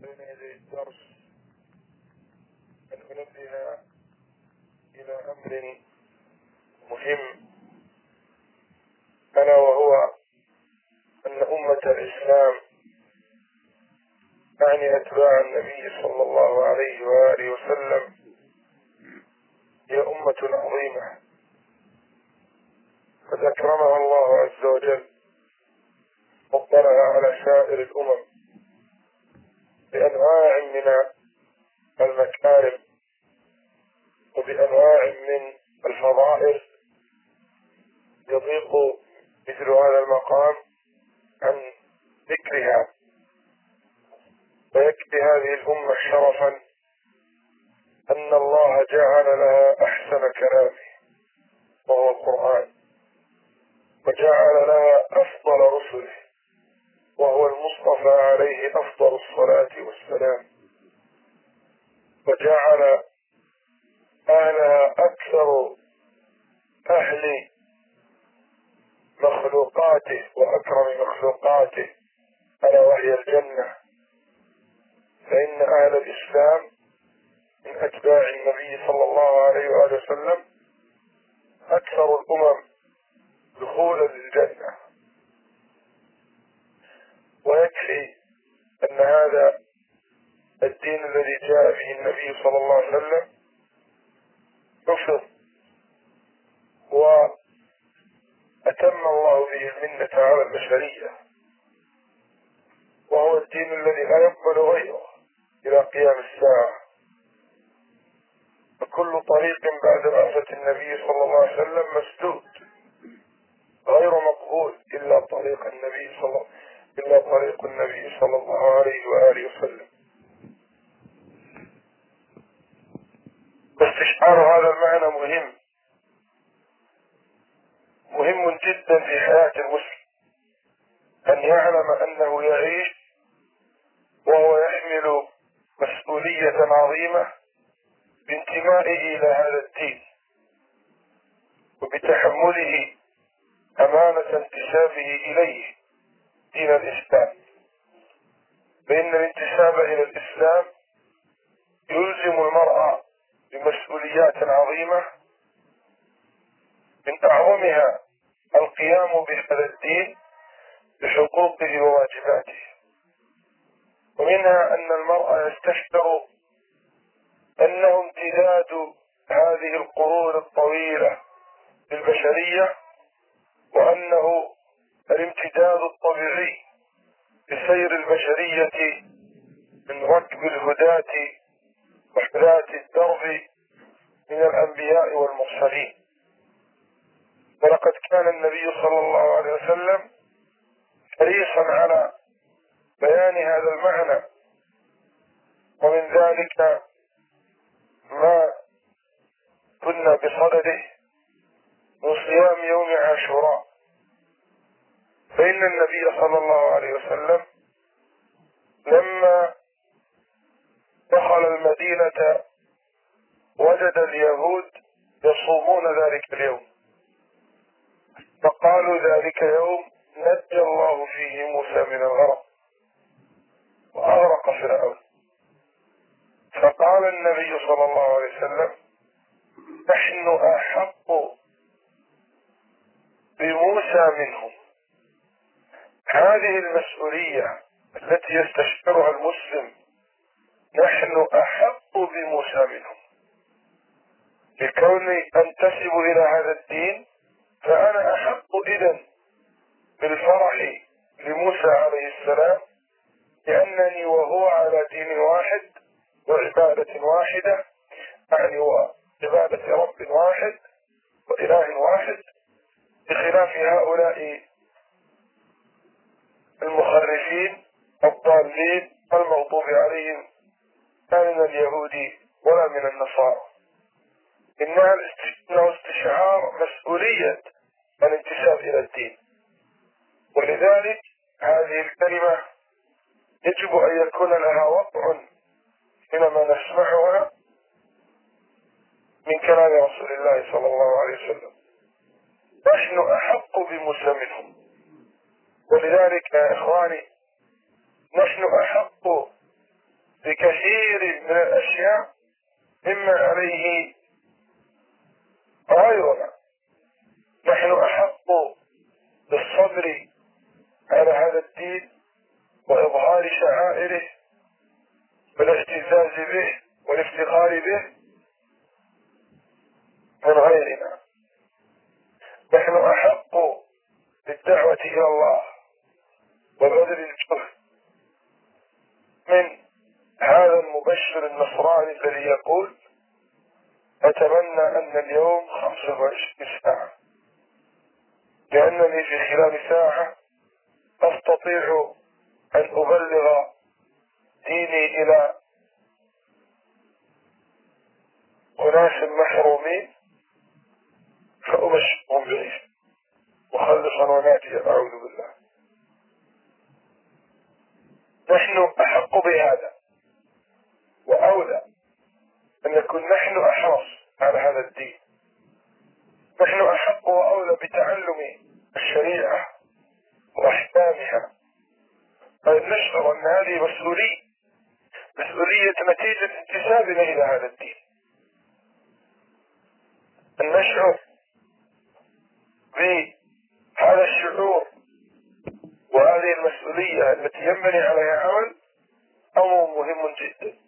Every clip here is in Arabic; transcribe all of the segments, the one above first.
بين يدي الدرس أن أنبه إلى أمر مهم، ألا وهو أن أمة الإسلام يعني أتباع النبي صلى الله عليه وآله وسلم هي أمة عظيمة قد أكرمها الله عز وجل وفضلها على سائر الأمم بأنواع من المكارم وبأنواع من الفضائل يضيق مثل هذا المقام عن ذكرها، ويكفي هذه الأمة شرفا أن الله جعل لها أحسن كلامه وهو القرآن، وجعل لها أفضل رسله وهو المصطفى عليه أفضل الصلاة والسلام، وجعل أهلها أكثر أهل مخلوقاته وأكرم مخلوقاته ألا وهي الجنة. فإن أهل الإسلام من أتباع النبي صلى الله عليه وآله وسلم أكثر الأمم دخولا للجنة، ويكفي أن هذا الدين الذي جاء به النبي صلى الله عليه وسلم حفظ وأتم الله به المنة على البشرية، وهو الدين الذي لا يقبل غيره إلى قيام الساعة. فكل طريق بعد بعثة النبي صلى الله عليه وسلم مسدود غير مقبول إلا طريق النبي صلى الله عليه وآله وسلم. واستشعار هذا المعنى مهم جدا في حياة المسلم، أن يعلم أنه يعيش وهو يحمل مسؤولية عظيمة بانتمائه إلى هذا الدين وبتحمله أمانة انتسابه إليه دين الإسلام. فإن الانتساب إلى الإسلام يلزم المرأة بمسؤوليات عظيمة، من أعظمها القيام بهذا الدين بحقوقه وواجباته، ومنها أن المرأة يستشعر أنه امتداد هذه القرون الطويلة للبشرية، وأنه الامتداد الطبيعي لسير البشرية من ركب الهداة وحذاة الدرب من الأنبياء والمرسلين. ولقد كان النبي صلى الله عليه وسلم حريصا على بيان هذا المعنى، ومن ذلك ما كنا بصدده من صيام يوم عاشوراء. فإن النبي صلى الله عليه وسلم لما دخل المدينة وجد اليهود يصومون ذلك اليوم، فقالوا ذلك يوم نجى الله فيه موسى من الغرق وأغرق فرعون. فقال النبي صلى الله عليه وسلم نحن أحق بموسى منهم. هذه المسؤولية التي يستشعرها المسلم، نحن أحق بموسى منهم، لكوني أنتسب إلى هذا الدين فأنا أحق إذن بالفرح لموسى عليه السلام، لأنني وهو على دين واحد وعبادة واحدة، يعني وعبادة رب واحد وإله واحد، بخلاف هؤلاء المخرفين الضالين المغضوب عليهم لا من اليهود ولا من النصارى. إنه استشعار مسؤولية الانتساب إلى الدين، ولذلك هذه الكلمة يجب أن يكون لها وقع حينما نسمعها من كلام رسول الله صلى الله عليه وسلم. نحن أحق بموسى منهم. ولذلك يا إخواني نحن أحق أشياء مما عليه غيرنا. نحن أحق بالصبر على هذا الدين وإظهار شعائره والاعتزاز به والافتخار به من غيرنا. نحن أحق بالدعوة إلى الله وبذل الجهد من هذا المبشر النصراني الذي يقول: أتمنى أن اليوم 25 ساعة، لأنني في خلال ساعة أستطيع أن أبلغ ديني إلى أناس محرومين فأبشرهم به مخلصا وناجيا، أعوذ بالله. نحن أحق بهذا وأولى أن نكون نحن أحرص على هذا الدين. نحن أحق وأولى بتعلم الشريعة وأحكامها، بل نشعر أن هذه مسؤولية نتيجة انتسابنا إلى هذا الدين. أن نشعر بهذا الشعور وهذه المسؤولية التي ينبني عليها عمل أمر مهم جدا،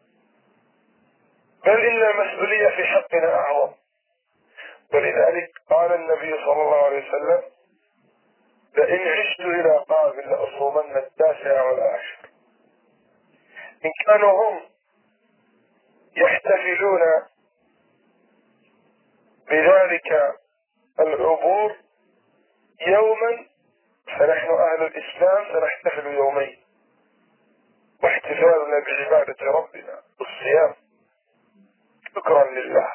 بل إن المسؤولية في حقنا أعظم. ولذلك قال النبي صلى الله عليه وسلم: لئن عشت إلى قابل لأصومن 9 والعاشر. إن كانوا هم يحتفلون بذلك العبور يوما، فنحن أهل الإسلام سنحتفل يومين، واحتفالنا بعبادة ربنا بالصيام شكرا لله.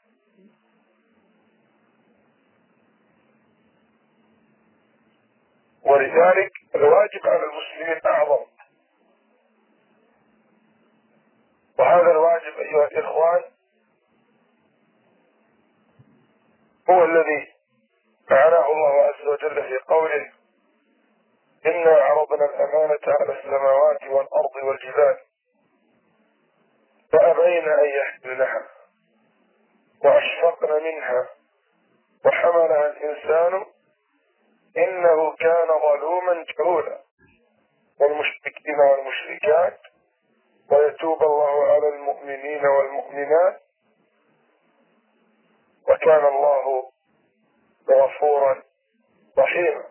ولذلك الواجب على المسلمين أعظم، وهذا الواجب أيها الإخوان هو الذي معناه الله عز وجل في قوله: إنا عرضنا الأمانة على السماوات والأرض والجبال فأبين أن يحملنها وأشفقن منها وحملها الإنسان إنه كان ظلوما جهولا والمشركين والمشركات ويتوب الله على المؤمنين والمؤمنات وكان الله غفورا رحيما.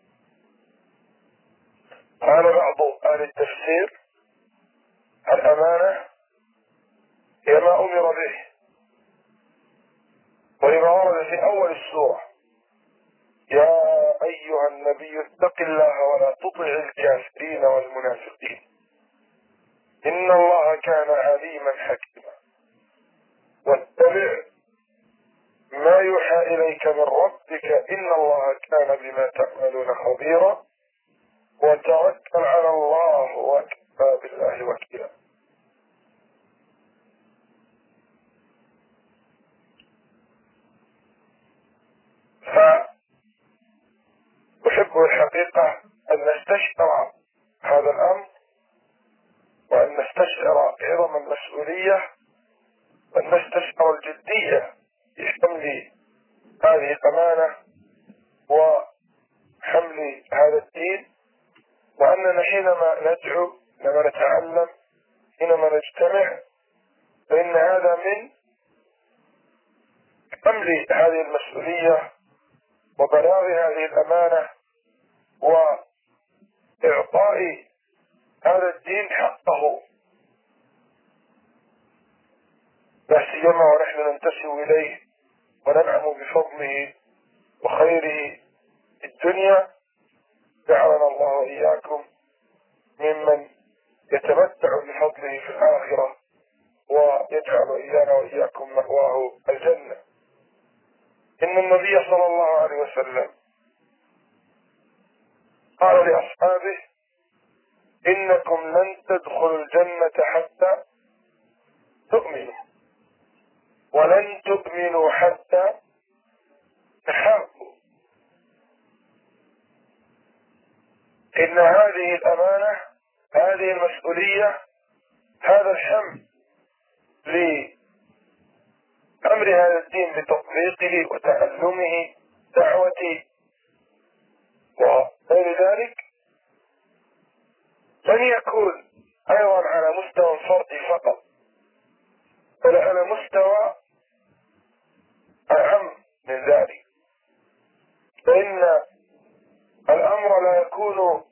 قال بعض أهل التفسير: الأمانة هي ما أمر به، ولما ورد في أول السورة: يا أيها النبي اتق الله ولا تطع الكافرين والمنافقين إن الله كان عليما حكيما، واتبع ما يوحى إليك من ربك إن الله كان بما تعملون خبيرا وتوكل على الله وكفى بالله وكيلا. فأحب الحقيقة أن نستشعر هذا الأمر، وأن نستشعر عظم المسؤولية، وأن نستشعر الجدية في حمل هذه الأمانة وحمل هذا الدين، وأننا حينما ندعو، حينما نتعلم، حينما نجتمع، فإن هذا من حمل هذه المسؤولية وبلاغ هذه الأمانة وإعطاء هذا الدين حقه، لا سيما ونحن ننتسب إليه وننعم بفضله وخيره في الدنيا. جعلنا الله وإياكم ممن يتمتع بفضله في الآخرة، ويجعل إيانا وإياكم مأواه الجنة. إن النبي صلى الله عليه وسلم قال لأصحابه: إنكم لن تدخلوا الجنة حتى تؤمنوا، ولن تؤمنوا حتى تحابوا. إن هذه الأمانة، هذه المسؤولية، هذا الحمل لأمر هذا الدين بتطبيقه وتعلمه دعوته وغير ذلك، لن يكون أيضا على مستوى الفرد فقط، بل على مستوى أعم من ذلك. فإن الأمر لا يكون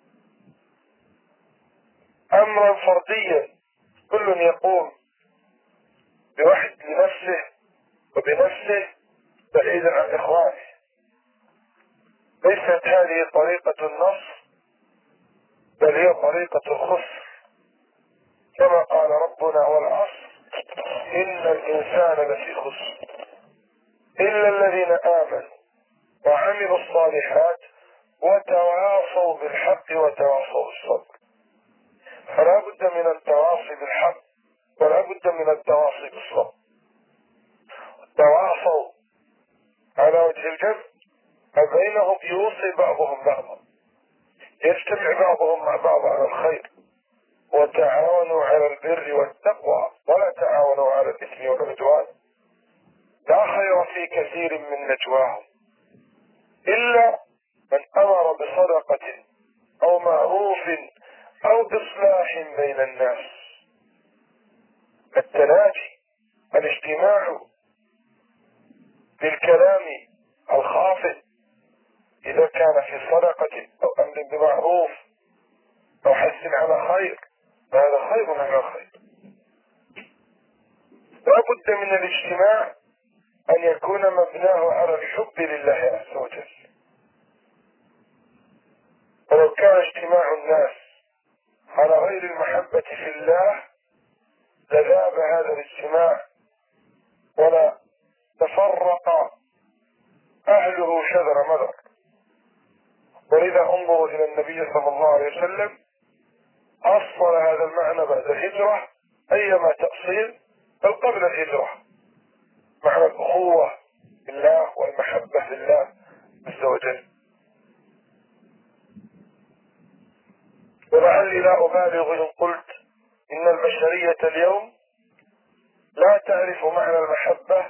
أمرا فرديا كل يقوم بوحد لنفسه وبنفسه بعيدا عن إخوانه. ليست هذه طريقة النصر، بل هي طريقة الخسر، كما قال ربنا والعصر إن الإنسان لفي خسر إلا الذين آمنوا وعملوا الصالحات وتواصوا بالحق وتواصوا بالصبر. فلا بد من التواصي بالحق ولا بد من التواصي بالصبر. تواصوا على وجه الجد، بينهم يوصي بعضهم بعضا، يجتمع بعضهم مع بعض على الخير، وتعاونوا على البر والتقوى ولا تعاونوا على الإثم والعدوان. لا خير في كثير من نجواهم إلا من أمر بصدقة أو معروف أو إصلاح بين الناس. التناجي، الاجتماع بالكلام الخافض إذا كان في صدقة أو أمر بمعروف أو حث على خير، هذا خير على خير. لا بد من الاجتماع أن يكون مبناه على الحب لله عز وجل. ولو كان اجتماع الناس على غير المحبة في الله لذاب هذا الاجتماع ولا تفرق أهله شذر مذر. ولذا انظروا إلى النبي صلى الله عليه وسلم، أصل هذا المعنى بعد الهجرة أيما تأصيل بل قبل الهجرة، معنى الأخوة بالله والمحبة لله عز وجل. ولعلي لا أبالغ إن قلت إن البشرية اليوم لا تعرف معنى المحبة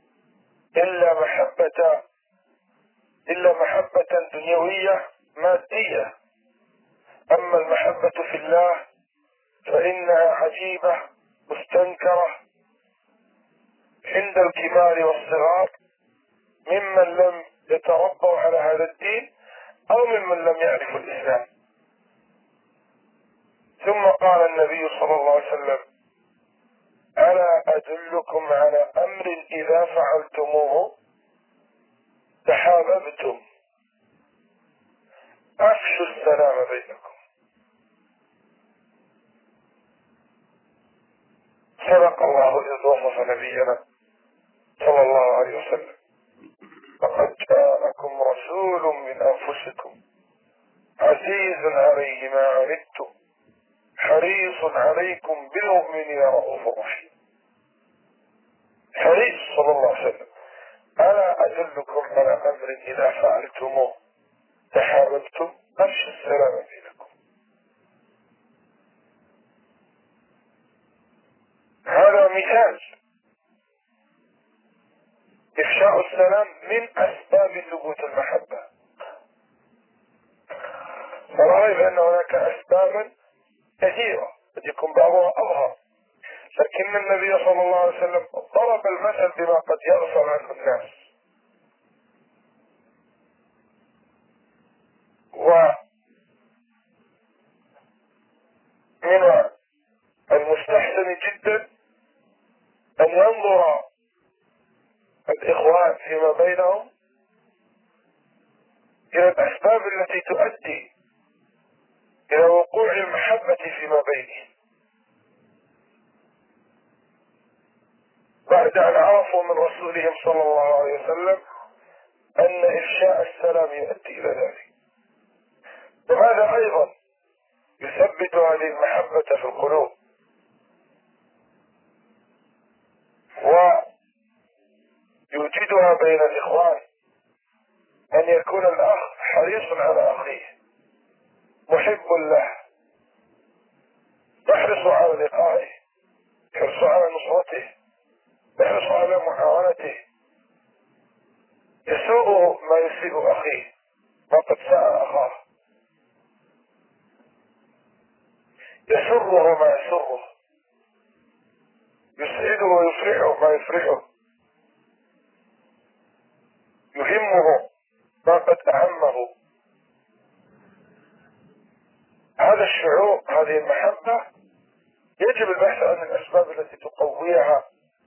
إلا محبة دنيوية مادية. أما المحبة في الله فإنها عجيبة مستنكرة عند الكبار والصغار، ممن لم يتربوا على هذا الدين أو ممن لم يعرفوا الإسلام. ثم قال النبي صلى الله عليه وسلم: ألا أدلكم على أمر إذا فعلتموه تحاببتم، أفشوا السلام بينكم. صدق الله إذ وصف نبينا صلى الله عليه وسلم: لقد جاءكم رسول من أنفسكم عزيز عليه ما عنتم حريص عليكم بالمؤمنين رؤوف رحيم. حريص صلى الله عليه وسلم. ألا أدلكم على أمر إذا فعلتموه تحاببتم، أفشوا السلام بينكم. هذا مثال. إفشاء السلام من أسباب ثبوت المحبة. ولا ريب أن هناك أسبابا كثيرة قد يكون بعضها أظهر، لكن النبي صلى الله عليه وسلم ضرب المثل بما قد يغفل عنه الناس. ومن المستحسن جدا أن ينظر الإخوان فيما بينهم إلى الأسباب التي تؤدي إلى وقوع المحبة فيما بينهم، بعد أن عرفوا من رسولهم صلى الله عليه وسلم أن إفشاء السلام يؤدي إلى ذلك. وهذا أيضا يثبت هذه المحبة في القلوب ويوجدها بين الإخوان، أن يكون الأخ حريص على أخيه محب له يحرص على لقائه حرص على نصرته، يحرص على معاونته، يسوءه ما يسيء أخيه، ما قد ساء أخاه، يسره ما يسره، يسعده ويفرحه ما يفرحه، يهمه ما قد أهمه. هذا الشعور، هذه المحبة، يجب البحث عن الأسباب التي تقويها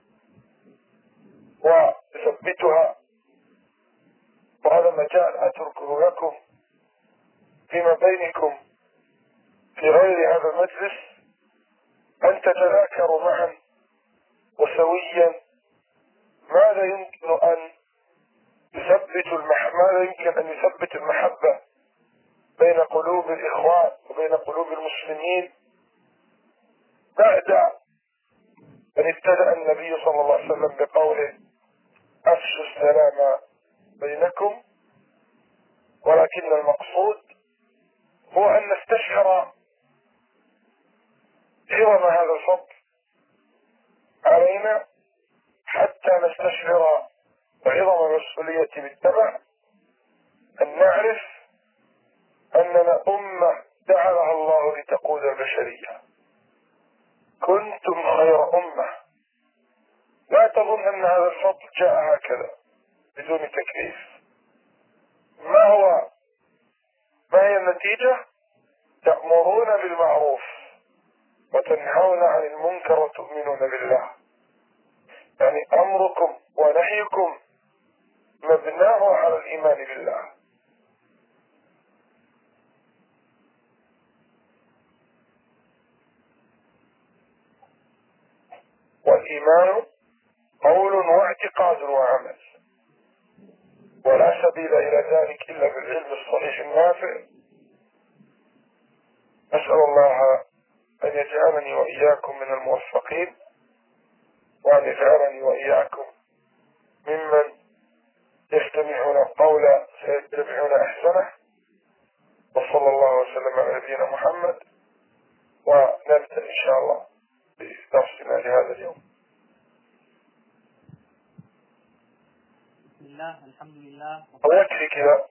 وتثبتها، وهذا مجال أتركه لكم فيما بينكم في غير هذا المجلس، أن تتذاكروا معا وسويا ماذا يمكن أن يثبت المحبة بين قلوب الإخوان وبين قلوب المسلمين بعد أن ابتدأ النبي صلى الله عليه وسلم بقوله أفشوا السلام بينكم. ولكن المقصود هو أن نستشعر عظم هذا الفضل علينا، حتى نستشعر عظم المسؤولية بالتبع، أن نعرف أننا أمة جعلها الله لتقود البشرية. كنتم خير أمة. لا تظن أن هذا الفضل جاء هكذا بدون تكليف. ما هي النتيجة؟ تأمرون بالمعروف وتنهون عن المنكر وتؤمنون بالله. يعني أمركم ونهيكم مبناه على الإيمان بالله. والإيمان قول واعتقاد وعمل، ولا سبيل إلى ذلك إلا بالعلم الصحيح النافع. أسأل الله أن يجعلني وإياكم من الموفقين، وأن يجعلني وإياكم ممن يستمعون القول فيتبعون أحسنه. وصلى الله وسلم على نبينا محمد، ونبدأ إن شاء الله بدرسنا لهذا اليوم. بسم الله، الحمد لله. ويكفي كذا.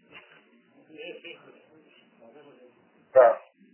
نعم.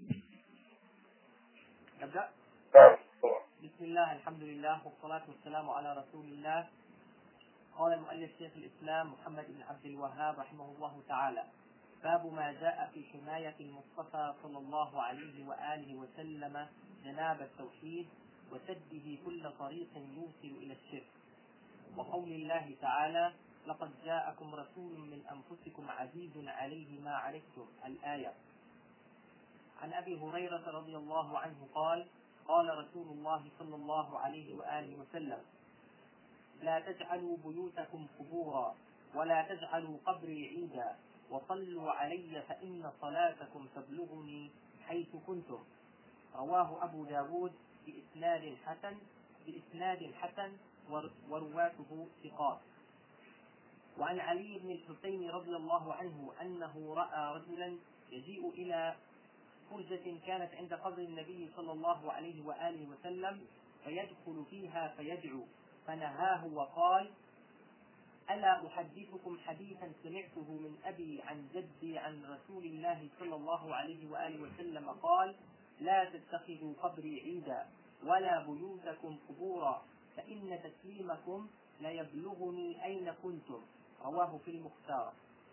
نبدأ. نعم. بسم الله، الحمد لله، والصلاة والسلام على رسول الله. قال المؤلف شيخ الإسلام محمد بن عبد الوهاب رحمه الله تعالى: باب ما جاء في حماية المصطفى صلى الله عليه وآله وسلم جناب التوحيد وسده كل طريق يوصل إلى الشرك، وقول الله تعالى: لقد جاءكم رسول من أنفسكم عزيز عليه ما عنتم، الآية. عن أبي هريرة رضي الله عنه قال: قال رسول الله صلى الله عليه وآله وسلم: لا تجعلوا بيوتكم قبورا، ولا تجعلوا قبري عيدا، وصلوا علي فإن صلاتكم تبلغني حيث كنتم. رواه أبو داود بإسناد حسن ورواته ثقات. وعن علي بن الحسين رضي الله عنه أنه رأى رجلا يجيء إلى فرجة كانت عند قبر النبي صلى الله عليه وآله وسلم فيدخل فيها فيدعو، فنهاه وقال: ألا أحدثكم حديثا سمعته من أبي عن جدي عن رسول الله صلى الله عليه وآله وسلم قال: لا تتخذوا قبري عيدا ولا بيوتكم قبورا، فإن تسليمكم ليبلغني أين كنتم. رواه في المختار.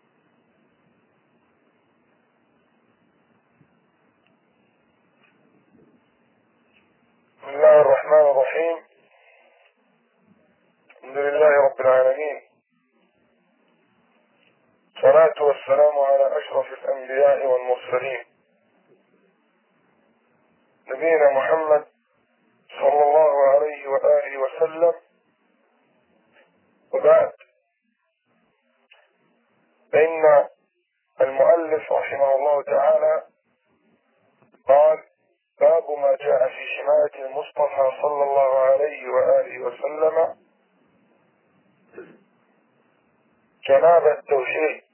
بسم الله الرحمن الرحيم. الحمد لله رب العالمين، الصلاة والسلام على أشرف الأنبياء والمرسلين، نبينا محمد صلى الله عليه وآله وسلم. وبعد، فإن المؤلف رحمه الله تعالى قال: باب ما جاء في حماية المصطفى صلى الله عليه وآله وسلم جناب التوحيد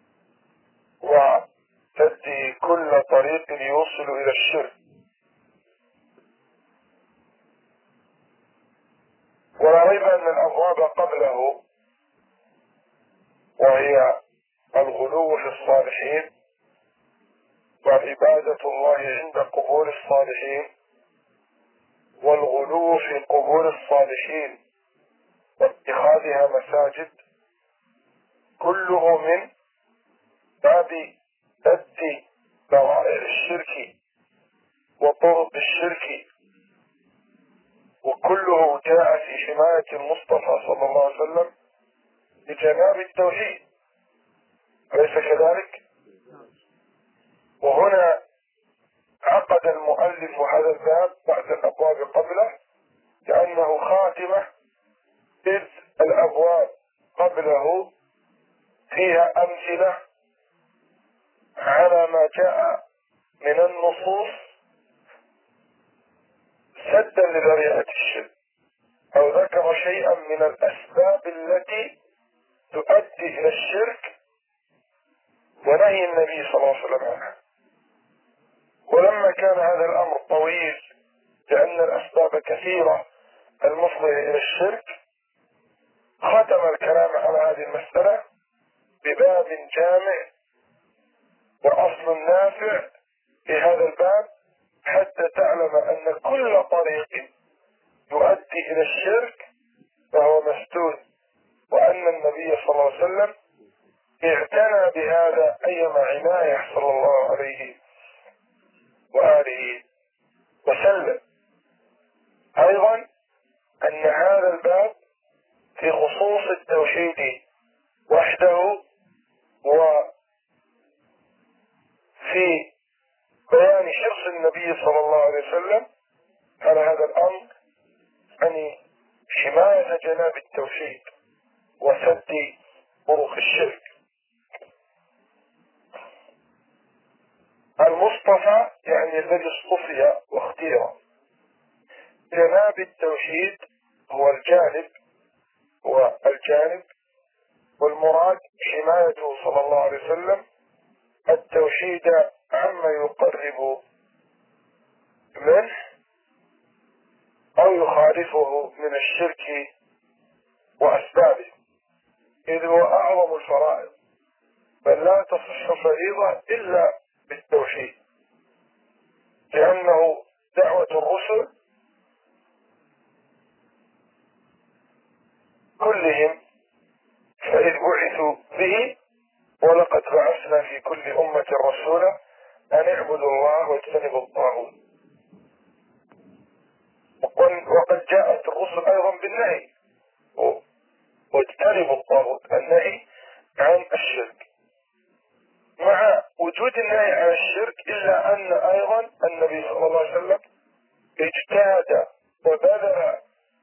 وسد كل طريق يوصل إلى الشرك. الأسباب قبله، وهي الغلو في الصالحين وعبادة الله عند قبور الصالحين، والغلو في قبور الصالحين واتخاذها مساجد، كله من باب سد ذرائع الشرك وطرق الشرك، وكله جاء في حماية المصطفى صلى الله عليه وسلم بجناب التوحيد، أليس كذلك؟ وهنا عقد المؤلف هذا الباب بعد الأبواب قبله كأنه خاتمة، إذ الأبواب قبله فيها أمثلة على ما جاء من النصوص سدا لذريعة الشرك، أو ذكر شيئا من الأسباب التي تؤدي إلى الشرك ونهي النبي صلى الله عليه وسلم عنها. ولما كان هذا الأمر طويل لأن الأسباب كثيرة المفضية إلى الشرك، ختم الكلام على هذه المسألة بباب جامع وأصل نافع في هذا الباب، حتى تعلم أن كل طريق يؤدي إلى الشرك فهو مسدود، وأن النبي صلى الله عليه وسلم اعتنى بهذا أيما عناية صلى الله عليه وآله وسلم. أيضا أن هذا الباب في خصوص التوحيد وحده، وفي بيان حرص النبي صلى الله عليه وسلم على هذا الأمر، يعني حماية جناب التوحيد وسد طرق الشرك. المصطفى يعني الذي اصطفي واختير. جناب التوحيد هو الجانب، والمراد حمايته صلى الله عليه وسلم التوحيد عما يقرب منه أو يخالفه من الشرك وأسبابه، إذ هو أعظم الفرائض، بل لا تصح فريضة إلا بالتوحيد، لأنه دعوة الرسل كلهم فإذ بعثوا به ولقد بعثنا في كل أمة رسولا أن اعبدوا الله واجتنبوا الطاغوت. وقد جاءت الرسل أيضا بالنهي واجتنبوا الطاغوت، النهي عن الشرك، مع وجود النهي عن الشرك إلا أن أيضا النبي صلى الله عليه وسلم اجتهد وبذل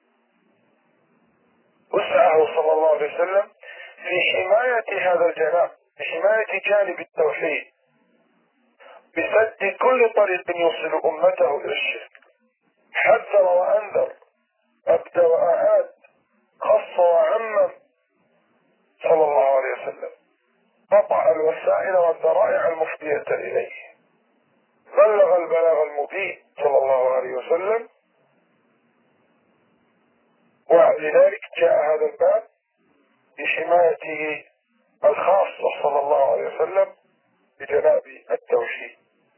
وسعه صلى الله عليه وسلم في حماية هذا الجناب، في حماية جانب التوحيد، بسد كل طريق يوصل أمته إلى الشرك، حذر وأنذر، أبدى وأعاد، خص وعمم صلى الله عليه وسلم، قطع الوسائل والذرائع المفضية إليه، بلغ البلاغ المبين صلى الله عليه وسلم. ولذلك جاء هذا الباب بحمايته الخاصة صلى الله عليه وسلم بجناب التوحيد.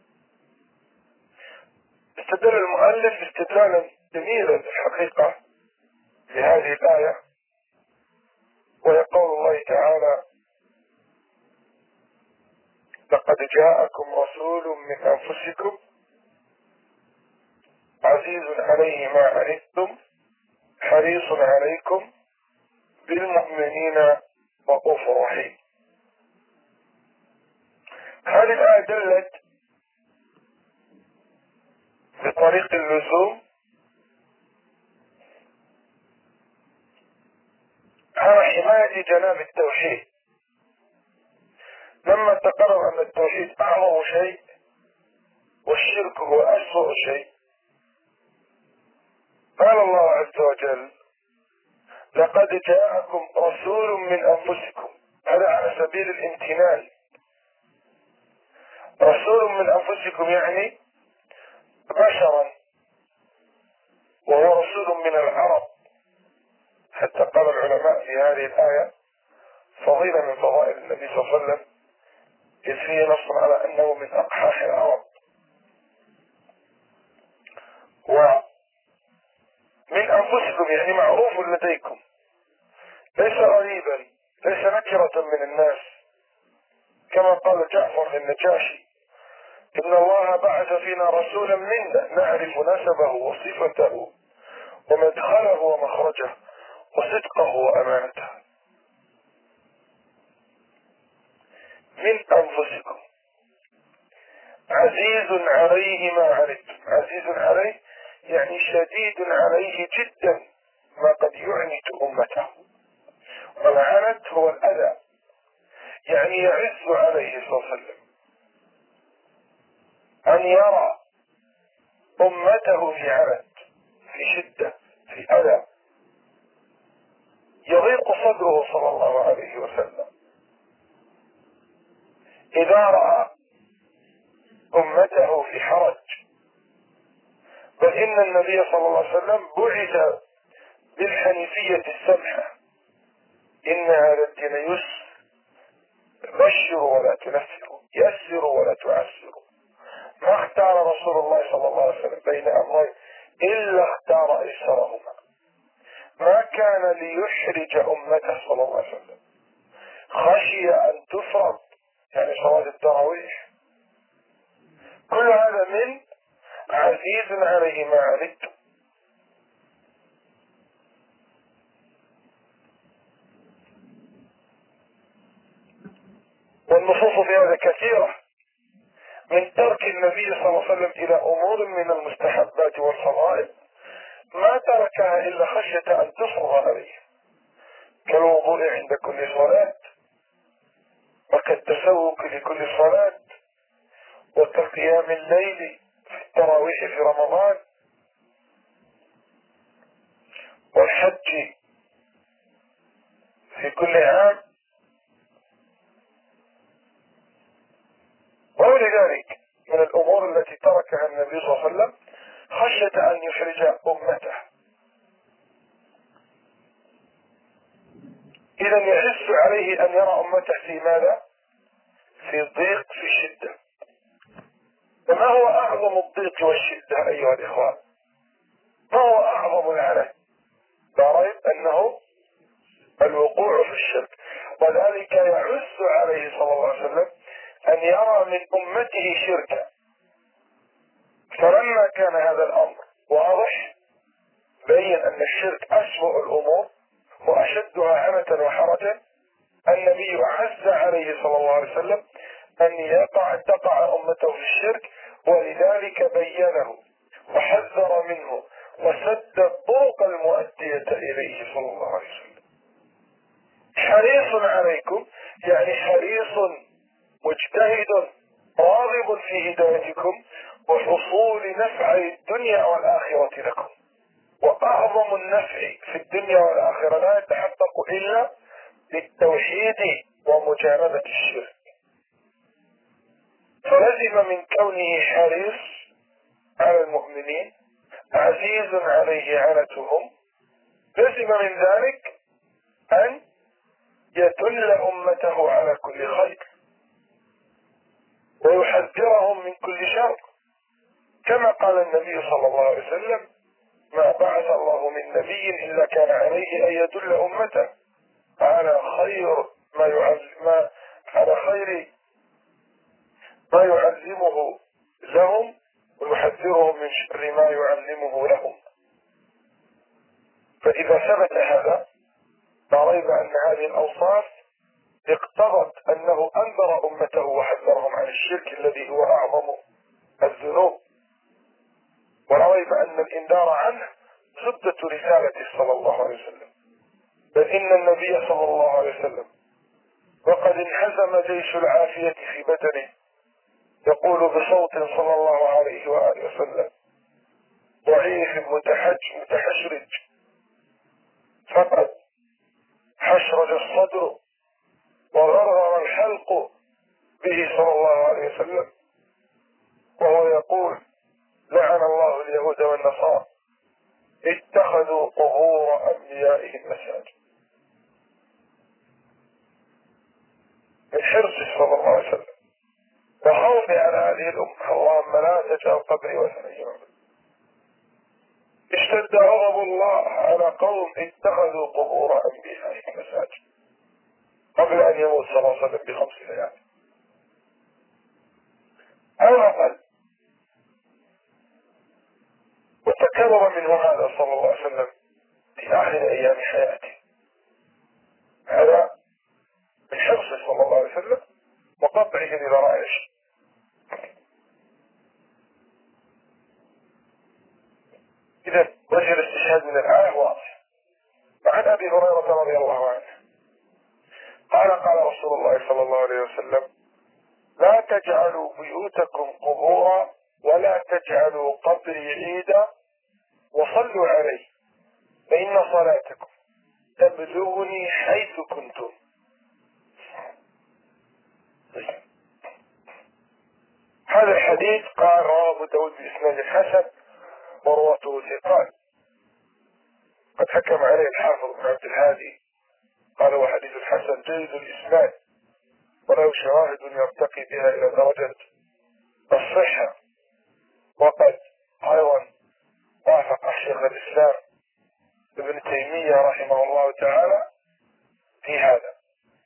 استدل المؤلف استدلالا جميلا في الحقيقة لهذه الآية، ويقول الله تعالى: لقد جاءكم رسول من أنفسكم عزيز عليه ما عنتم حريص عليكم بالمؤمنين رؤوف رحيم. هذه الآية دلت بطريق اللزوم على حماية جناب التوحيد، لما تقرر أن التوحيد أعظم شيء والشرك هو أسوأ شيء، قال الله عز وجل: لقد جاءكم رسول من أنفسكم، هذا على سبيل الامتنان. رسول من أنفسكم يعني بشرا، وهو رسول من العرب، حتى قال العلماء في هذه الآية فضيلة من فضائل النبي صلى الله عليه وسلم إذ فيه نص على أنه من أقحاح العرب. ومن أنفسكم يعني معروف لديكم، ليس غريبا، ليس نكرة من الناس، كما قال جعفر للنجاشي: إن الله بعث فينا رسولا منا نعرف نسبه وصفته ومدخله ومخرجه وصدقه وأمانته. من أنفسكم عزيز عليه ما عنتم. عزيز عليه يعني شديد عليه جدا ما قد يعنت أمته. والعنت هو الأذى، يعني يعز عليه صلى الله عليه وسلم أن يرى أمته في عنت، في شدة، في أذى، يضيق صدره صلى الله عليه وسلم إذا رأى أمته في حرج. بل إن النبي صلى الله عليه وسلم بعث بالحنيفية السمحة: إن هذا الدين يسر، بشروا ولا تنفروا، يسروا ولا تعسروا. ما اختار رسول الله صلى الله عليه وسلم بين أمرين إلا اختار أيسرهما. ما كان ليحرج أمته صلى الله عليه وسلم، خشي أن تفرض يعني صلاة التراويح. كل هذا من عزيز عليه ما عنتم. والنصوص في هذا كثيرة من ترك النبي صلى الله عليه وسلم إلى أمور من المستحبات والفضائل ما تركها إلا خشية أن تفرض عليه، كالوضوء عند كل صلاة، وكالتسوق لكل صلاة، وكقيام الليل في التراويح في رمضان، والحج في كل عام، وغير ذلك من الأمور التي تركها النبي صلى الله عليه وسلم خشية أن يحرج أمته. إذا يحس عليه أن يرى أمته في ماذا؟ في الضيق، في الشدة. وما هو أعظم الضيق والشدة أيها الإخوان؟ ما هو أعظم العنت؟ لا ريب أنه الوقوع في الشرك. وذلك يحث عليه صلى الله عليه وسلم أن يرى من أمته شركا. فلما كان هذا الأمر واضح بين أن الشرك أسوأ الأمور وأشدها عنة وحرجا، النبي عز عليه صلى الله عليه وسلم أن تقع أمته في الشرك، ولذلك بينه وحذر منه وسد الطرق المؤدية إليه صلى الله عليه وسلم. حريص عليكم يعني حريص مجتهد راغب في هدايتكم وحصول نفع الدنيا والآخرة لكم. وأعظم النفع في الدنيا والآخرة لا يتحقق إلا بالتوحيد ومجانبة الشرك. فلزم من كونه حريص على المؤمنين عزيز عليه عنتهم، لزم من ذلك أن يدل أمته على كل خير ويحذرهم من كل شر، كما قال النبي صلى الله عليه وسلم: ما بعث الله من نبي إلا كان عليه أن يدل أمته على خير ما يعلمه لهم ويحذرهم من شر ما يعلمه لهم. فإذا ثبت هذا لا ريب أن هذه الأوصاف اقتضت أنه أنذر أمته وحذرهم عن الشرك الذي هو أعظم الذنوب، ولا ريب أن الإنذار عنه زبدة رسالته صلى الله عليه وسلم. بل إن النبي صلى الله عليه وسلم وقد انهزم جيش العافية في بدنه يقول بصوت صلى الله عليه وآله وسلم ضعيف متحشرج: فقد حشرج الصدر وغرغر الحلق به صلى الله عليه وسلم، وهو يقول: لعن الله اليهود والنصارى اتخذوا قبور أنبيائهم مساجد. من حرصه صلى الله عليه وسلم وخوفي على هذه الأمة، اللهم لا تجعل قبري وثنا يعبد. اشتد غضب الله على قوم اتخذوا قبور أنبيائهم مساجد قبل أن يموت صلى الله عليه وسلم ب5 ليال أو أقل. وتكرر منه هذا صلى الله عليه وسلم في آخر أيام حياته. هذا من حرصه صلى الله عليه وسلم وقطعه لذرائع الشر. إذا وجه الاستشهاد من الآية واضح. وعن أبي هريرة رضي الله عنه قال قال رسول الله صلى الله عليه وسلم: لا تجعلوا بيوتكم قبورا ولا تجعلوا قبري عيدا وصلوا علي فإن صلاتكم تبلغني حيث كنتم. هذا الحديث قال رواه أبو داود بإسناد حسن ورواته ثقات. قد حكم عليه الحافظ بن عبد الهادي قال: هو حديث حسن جيد الإسناد وله شواهد يرتقي بها إلى درجة الصحة. وقد أيضا وافق شيخ الإسلام ابن تيمية رحمه الله تعالى في هذا.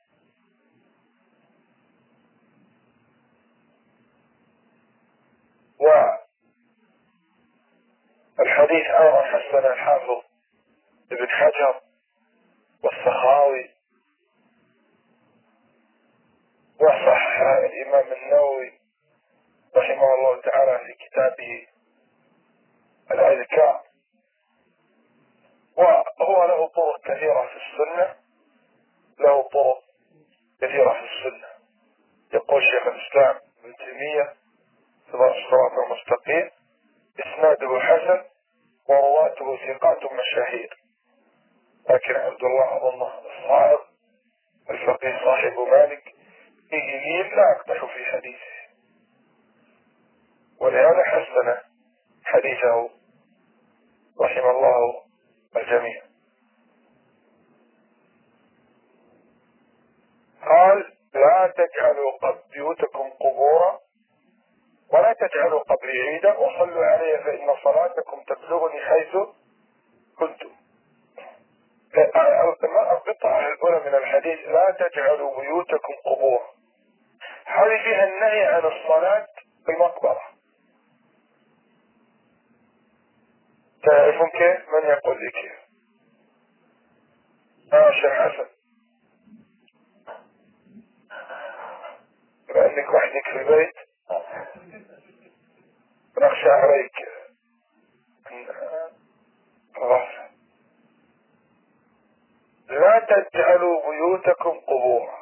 والحديث أيضا حسن الحافظ ابن حجر والسخاوي وصحح الإمام النووي رحمه الله تعالى في كتابه الأذكار. وهو له طرق كثيرة في السنة، له طرق كثيرة في السنة. يقول شيخ الإسلام ابن تيمية في الصراط المستقيم: إسناده حسن ورواته ثقات مشاهير. لكن عبد الله أظنه الصائغ الفقيه صاحب مالك فيه ميل لا أقدح في حديثه، ولهذا حسن حديثه رحم الله الجميع. قال: لا تجعلوا بيوتكم قبورا ولا تجعلوا قبري عيدا وصلوا علي فإن صلاتكم تبلغني حيث كنتم. القطعة الأولى من الحديث: لا تجعلوا بيوتكم قبورا، هذه فيها النهي عن الصلاة في المقبرة. تعرفون كيف؟ من يقول لي كيف؟ شيخ حسن، لأنك وحدك في البيت نخشى عليك. خلاص. لا تجعلوا بيوتكم قبورا.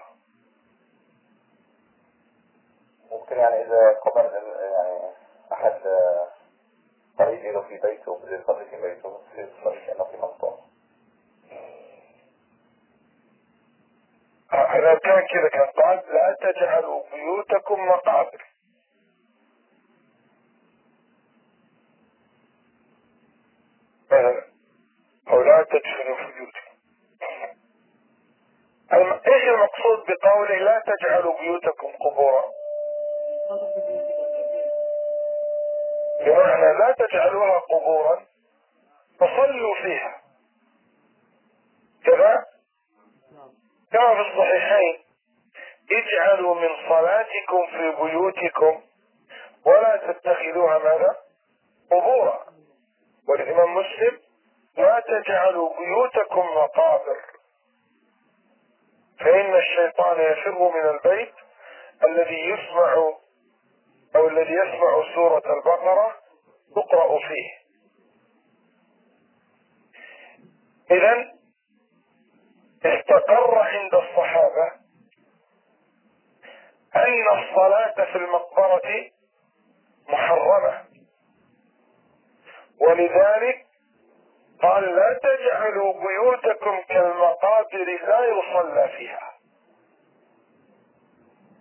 ممكن يعني إذا قبر يعني أحد قريب له في بيته بدل يصلي في بيته يصلي كأنه في مقطع. إذا كان كذا كان قال: لا تجعلوا بيوتكم مقابر. أو لا تدخلوا في بيوتكم. ايش المقصود بقوله لا تجعلوا بيوتكم قبورا؟ بمعنى لا تجعلوها قبورا فصلوا فيها كذا كما في الصحيحين: اجعلوا من صلاتكم في بيوتكم ولا تتخذوها ماذا؟ قبورا. والإمام مسلم: لا تجعلوا بيوتكم مقابر فإن الشيطان يفر من البيت الذي يسمع سورة البقرة تقرأ فيه. إذن استقر عند الصحابة أن الصلاة في المقبرة محرمة، ولذلك قال: لا تجعلوا بيوتكم كالمقابر لا يصلى فيها.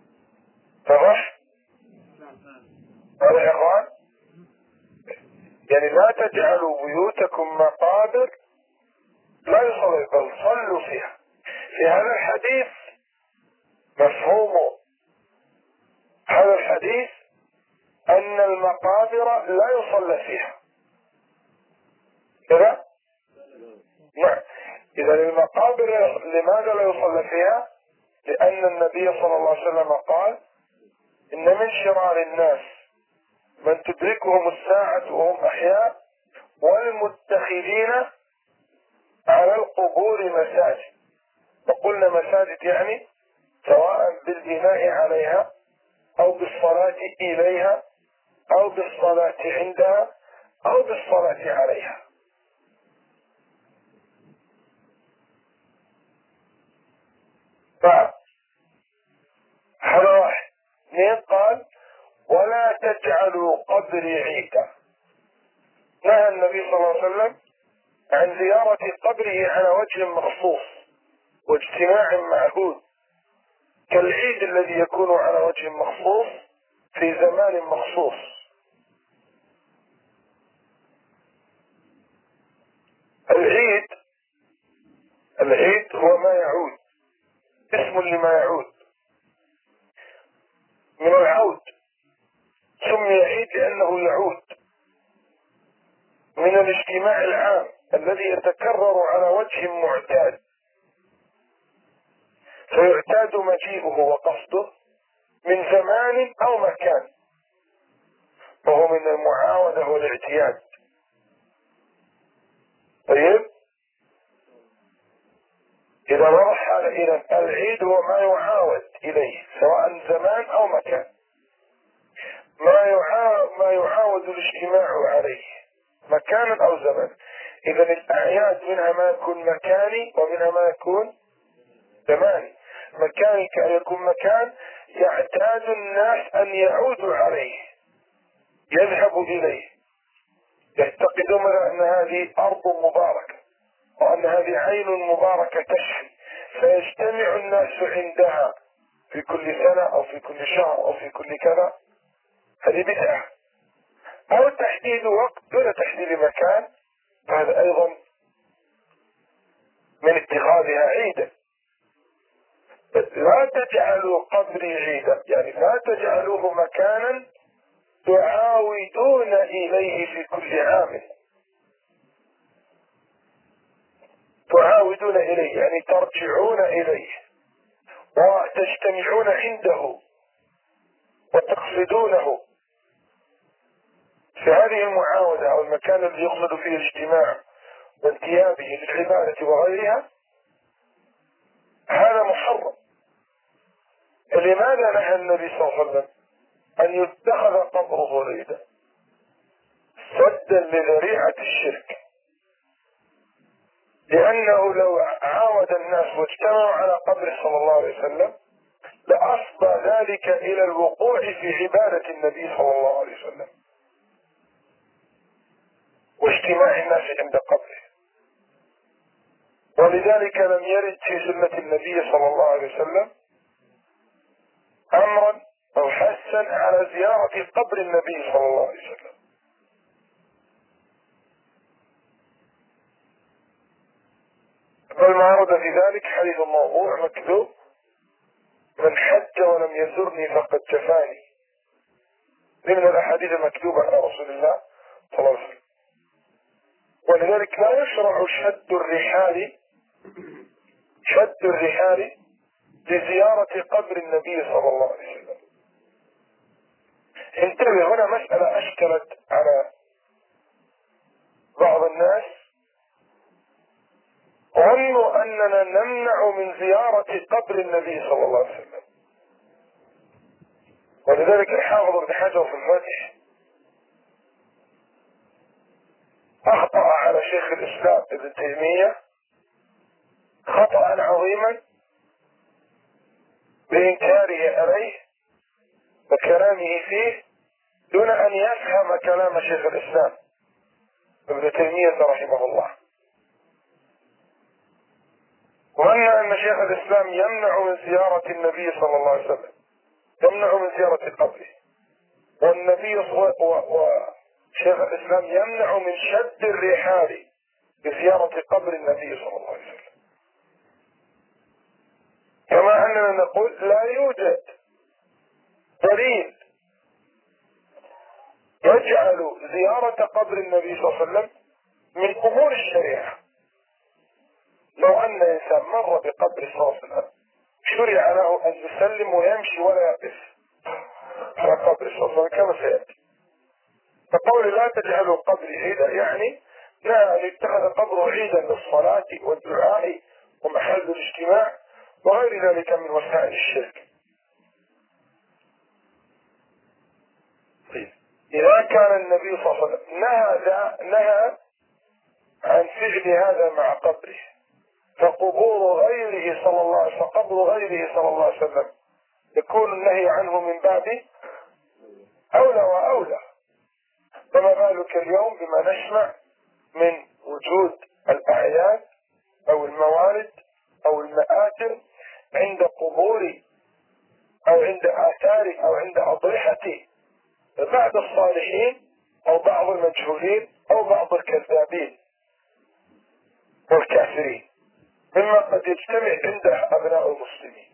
تمام؟ هذا يا إخوان يعني لا تجعلوا بيوتكم مقابر لا يصلي، بل صلوا فيها. في هذا الحديث مفهوم هذا الحديث أن المقابر لا يصلى فيها كذا؟ نعم. إذا المقابر لماذا لا يصلى فيها؟ لأن النبي صلى الله عليه وسلم قال إن من شرار الناس من تدركهم الساعة وهم أحياء والمتخذين على القبور مساجد. وقلنا مساجد يعني سواء بالبناء عليها أو بالصلاة إليها أو بالصلاة عندها أو بالصلاة عليها. هذا واحد. اثنين قال ولا تجعلوا قبري عيدا. نهى النبي صلى الله عليه وسلم عن زيارة قبره على وجه مخصوص واجتماع معهود كالعيد الذي يكون على وجه مخصوص في زمان مخصوص. العيد هو ما يعود، اسم لما يعود من العود، سمي عيد لأنه يعود من الاجتماع العام الذي يتكرر على وجه معتاد، فيعتاد مجيئه وقصده من زمان أو مكان، وهو من المعاودة والاعتياد. طيب إذا وضح هذا، إذا العيد هو ما يعاود إليه سواء زمان أو مكان، ما يعاود الاجتماع عليه مكانا أو زمان. إذا الأعياد منها ما يكون مكاني ومنها ما يكون زماني. مكاني كأن يكون مكان يعتاد الناس أن يعودوا عليه، يذهبوا إليه، يعتقدون أن هذه أرض مباركة وأن هذه عين مباركة تشفي، فيجتمع الناس عندها في كل سنة أو في كل شهر أو في كل كذا. هذه بدعة. أو تحديد وقت دون تحديد مكان، هذا أيضا من اتخاذها عيدا. لا تجعلوا قبري عيدا، يعني لا تجعلوه مكانا تعاودون إليه في كل عام. تعاودون إليه يعني ترجعون إليه وتجتمعون عنده وتقصدونه. في هذه المعاودة أو المكان الذي يقصد فيه الاجتماع وانتيابه للعبادة وغيرها، هذا محرم. لماذا نهى النبي صلى الله عليه وسلم أن يتخذ قبره عيدا؟ سدا لذريعة الشرك، لأنه لو عاود الناس واجتمعوا على قبره صلى الله عليه وسلم لأفضى ذلك إلى الوقوع في عبادة النبي صلى الله عليه وسلم واجتماع الناس عند قبره. ولذلك لم يرد في سنة النبي صلى الله عليه وسلم أمرا أو حثا على زيارة قبر النبي صلى الله عليه وسلم. بل ما ورد في ذلك حديث موضوع مكذوب: من حج ولم يزرني فقد جفاني، من الأحاديث المكذوبة على رسول الله صلى الله عليه وسلم. ولذلك لا يشرع شد الرحال لزيارة قبر النبي صلى الله عليه وسلم. انتبه، هنا مسألة أشكلت على بعض الناس، ظنوا أننا نمنع من زيارة قبر النبي صلى الله عليه وسلم. ولذلك الحافظ ابن حجر في الفتح أخطأ على شيخ الإسلام ابن تيمية خطأ عظيما بإنكاره عليه وكلامه فيه دون أن يفهم كلام شيخ الإسلام ابن تيمية رحمه الله. وأن شيخ الإسلام يمنع من زيارة النبي صلى الله عليه وسلم، يمنع من زيارة قبره، والنبي وشيخ شيخ الإسلام يمنع من شد الرحال بزيارة قبر النبي صلى الله عليه وسلم، كما أننا نقول لا يوجد دليل يجعل زيارة قبر النبي صلى الله عليه وسلم من أمور الشريعة. لو أن إنسان مر بقبر صلى الله عليه وسلم شرع له أن يسلم ويمشي ولا يقف على قبر صلى الله عليه وسلم كما سيأتي. فقول لا تجعلوا قبري عيدا يعني لا أن يتخذ قبره عيدا للصلاة والدعاء ومحل الاجتماع وغير ذلك من وسائل الشرك. طيب إذا كان النبي صلى الله عليه وسلم نهى عن فعل هذا مع قبره، فقبور غيره صلى الله عليه وسلم قبر غيره صلى الله عليه وسلم يكون النهي عنه من باب أولى وأولى. فما بالك اليوم بما نسمع من وجود الأعياد أو الموالد أو المآتم عند قبور أو عند آثار أو عند أضرحة بعض الصالحين أو بعض المجهولين أو بعض الكذابين والكافرين، مما قد يجتمع عند أبناء المسلمين.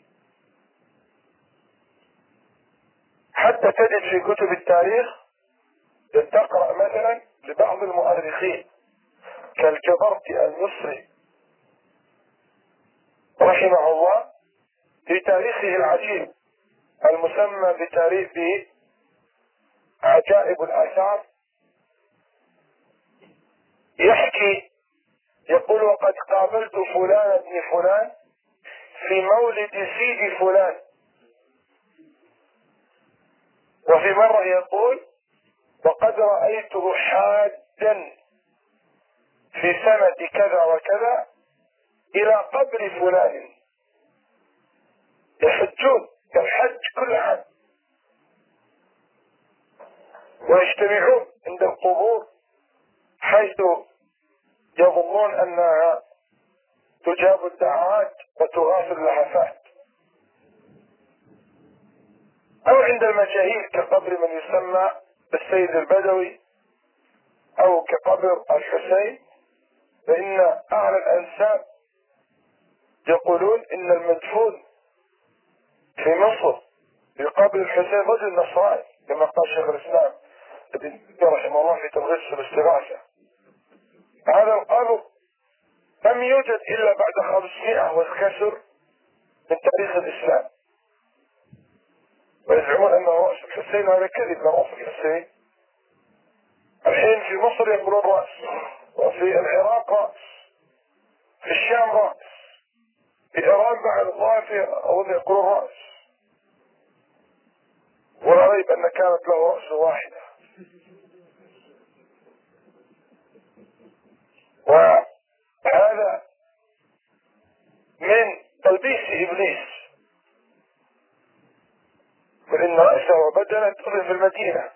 حتى تجد في كتب التاريخ تقرأ مثلا لبعض المؤرخين كالجبرتي المصري رحمه الله في تاريخه العجيب المسمى بتاريخ عجائب الآثار، يحكي يقول وقد قابلت فلان ابن فلان في مولد سيد فلان، وفي مرة يقول وقد رأيته حاجا في سنة كذا وكذا إلى قبر فلان. يحجون كالحج كل عام ويجتمعون عند القبور حيث يظنون أنها تجاب الدعوات وتغاث اللهفات، أو عند المشاهير كقبر من يسمى بالسيد البدوي أو كقبر الحسين، فإن أهل الأنساب يقولون إن المدفون في مصر في قبر الحسين رجل نصراني كما قال شيخ الإسلام ابن تيمية رحمه الله في تلخيص الاستغاثة. هذا القبر لم يوجد إلا بعد 500 وكسر من تاريخ الإسلام، ويزعمون أنه رأس الحسين، وهذا كذب. رأس الحسين الحين في مصر يقولون رأس، وفي العراق رأس، في الشام رأس، في إيران بعد الطائف أظن يقولون رأس، ولا ريب أن كانت له رأس واحدة. وهذا من تلبيس إبليس، وإن رأسه وبدنه تظهر في المدينة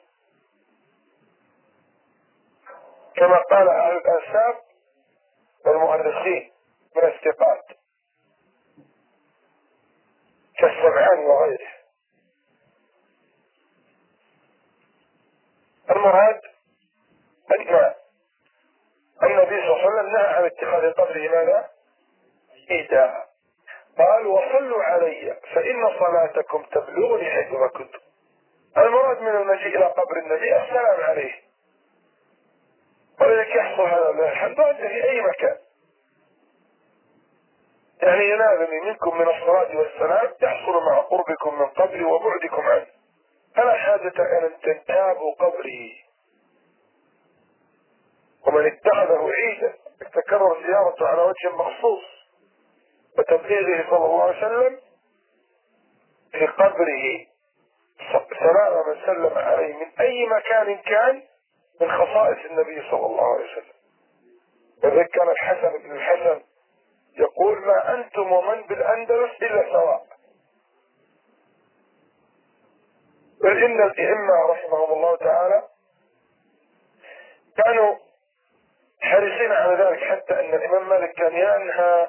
كما قال أهل الأنساب والمؤرخين من الثقات كالسمعاني وغيره. المراد أن النبي صلى الله عليه وسلم نهى عن اتخاذ قبره ماذا؟ عيدا. قال وصلوا علي فإن صلاتكم تبلغني حيثما كنتم. المراد من المجيء إلى قبر النبي السلام عليه، ولذلك يحصل هذا الحمد في أي مكان، يعني ينالني منكم من الصلاة والسلام تحصل مع قربكم من قبري وبعدكم عنه، فلا حاجة أن تنتابوا قبري. ومن اتخذه عيدا تكرر زيارته على وجه مخصوص وتبليغه صلى الله عليه وسلم في قبره سلام من سلم عليه من أي مكان كان من خصائص النبي صلى الله عليه وسلم. وذلك كان الحسن بن الحسن يقول ما أنتم ومن بالأندلس إلا سواء. وإن الأئمة رحمهم الله تعالى كانوا حريصين على ذلك، حتى أن الإمام مالك كان ينهى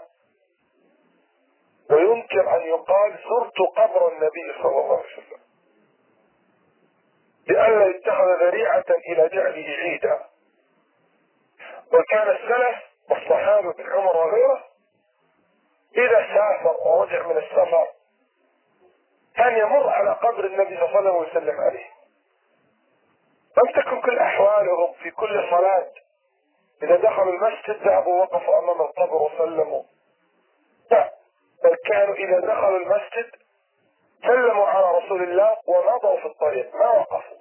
وينكر أن يقال زرت قبر النبي صلى الله عليه وسلم، لئلا يتخذ ذريعة إلى جعله عيدا. وكان السلف والصحابة بن عمر وغيره إذا سافر ورجع من السفر كان يمر على قبر النبي صلى الله عليه وسلم ويسلم عليه. لم تكن كل أحوالهم في كل صلاة إذا دخلوا المسجد ذهبوا وقفوا أمام القبر وسلموا، لا، بل كانوا إذا دخلوا المسجد سلموا على رسول الله ومضوا في الطريق، ما وقفوا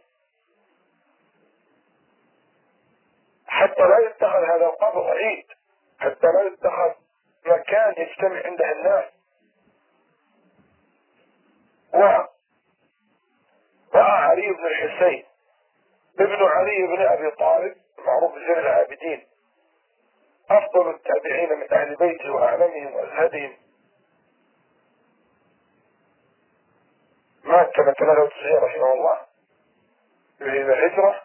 حتى لا يتخذ هذا القبر عيد، حتى لا يتخذ مكان يجتمع عنده الناس. ورأى علي بن الحسين ابن علي بن أبي طالب معروف بزين العابدين أفضل التابعين من أهل بيته وأعلمهم وأزهدهم، مات سنة 93 رحمه الله في الهجرة.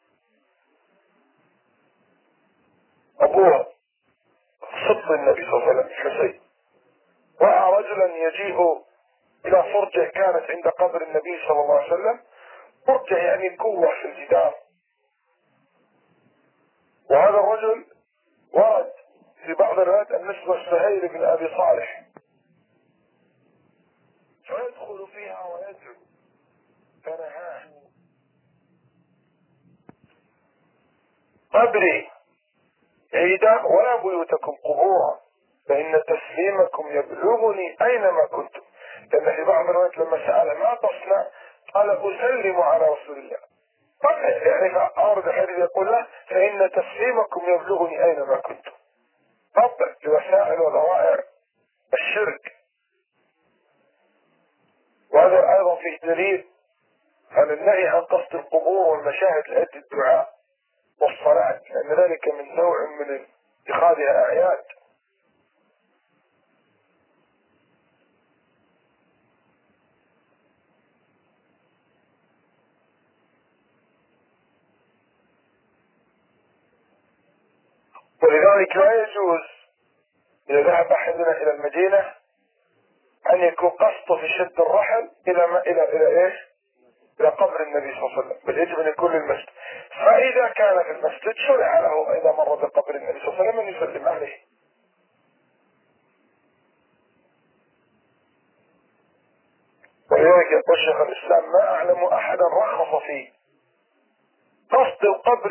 أبوه صدق النبي صلى الله عليه وسلم الحسين، رأى رجلا يجيء إلى فرجة كانت عند قبر النبي صلى الله عليه وسلم، فرجة يعني قوة في الجدار، وهذا الرجل ورد في بعض الروايات أن اسمه سهيل بن أبي صالح، فيدخل فيها ويدعو فنهاه: قبري عيدا ولا بيوتكم قبورا فإن تسليمكم يبلغني أينما كنتم. لأن في بعض الروايات لما سأل ما تصنع قال أسلم على رسول الله، يعني أورد الحديث يقول له فإن تسليمكم يبلغني أينما كنتم، طبع لوسائل وذرائع الشرك. وهذا أيضا فيه دليل على النهي عن قصد القبور والمشاهد لأجل الدعاء والصلاة، لأن ذلك من نوع من اتخاذها أعياد. ولذلك لا يجوز إذا ذهب أحدنا إلى المدينة أن يكون قصده في شد الرحل إلى إيش؟ إلى قبر النبي صلى الله عليه وسلم، بل يجب أن يكون للمسجد. فإذا كان في المسجد شرع له إذا مر بقبر النبي صلى الله عليه وسلم أن يسلم عليه. ولذلك يقول شيخ الإسلام: ما أعلم أحدا رخص في قصد القبر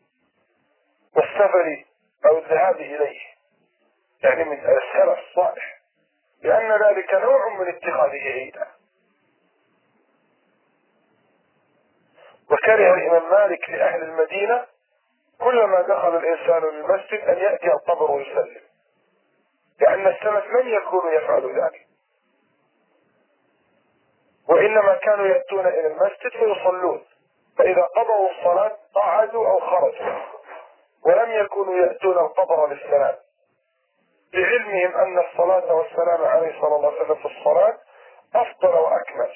والسفر أو الذهاب إليه، يعني من السلف الصالح، لأن ذلك نوع من اتخاذه عيدا. وكره الإمام مالك لأهل المدينة كلما دخل الإنسان للمسجد أن يأتي القبر ويسلم، لأن السلف لم يكونوا يفعلوا ذلك، وإنما كانوا يأتون إلى المسجد فيصلون، فإذا قضوا الصلاة قعدوا أو خرجوا، ولم يكونوا يأتون القبر للسلام، لعلمهم أن الصلاة والسلام عليه صلى الله عليه وسلم في الصلاة أفضل وأكمل.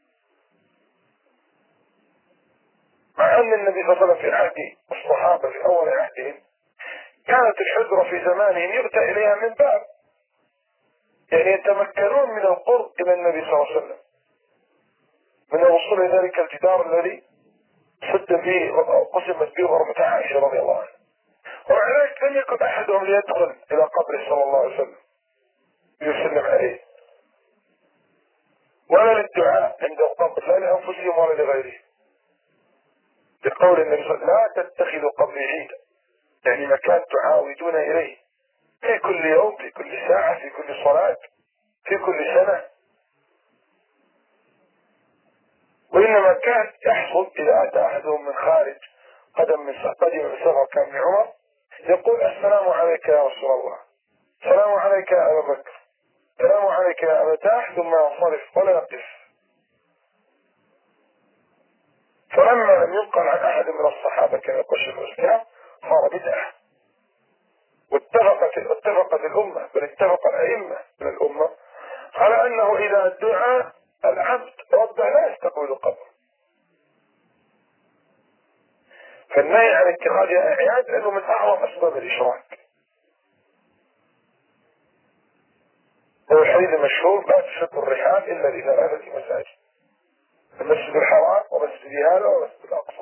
مع أن النبي صلى الله عليه وسلم في عهد الصحابة في أول عهدهم كانت الحجرة في زمانهم يؤتى إليها من باب، يعني يتمكنون من القرب إلى النبي صلى الله عليه وسلم من الوصول إلى ذلك الجدار الذي سد فيه قسمت به غرفة عائشة رضي الله عنها. ومع ذلك لم يكن أحدهم ليدخل إلى قبره صلى الله عليه وسلم ليسلم عليه، ولا للدعاء عند القبر، لا لأنفسهم ولا لغيرهم، لقول النبي صلى الله عليه وسلم: لا تتخذوا قبري عيدا، يعني مكان تعاودون إليه في كل يوم، في كل ساعة، في كل صلاة، في كل سنة. وإنما كان يحصل إذا أتى أحدهم من خارج قدم من سفر كان ابن عمر يقول: السلام عليك يا رسول الله، السلام عليك يا أبا بكر، السلام عليك يا أبتاه، ثم ينصرف ولا يقف. فلما لم ينقل عن أحد من الصحابة كما يقول شيخ الإسلام صار بدعة. واتفقت الأمة، بل اتفق الأئمة من الأمة على أنه إذا دعا العبد ربه لا يستقبل قبره. فالنهي عن اتخاذها أعياد لأنه من أعظم أسباب الإشراك. هو الحديث المشهور: لا تشد الرحال إلا لثلاثة مساجد: المسجد الحرام ومسجد هذا ومسجد الأقصى.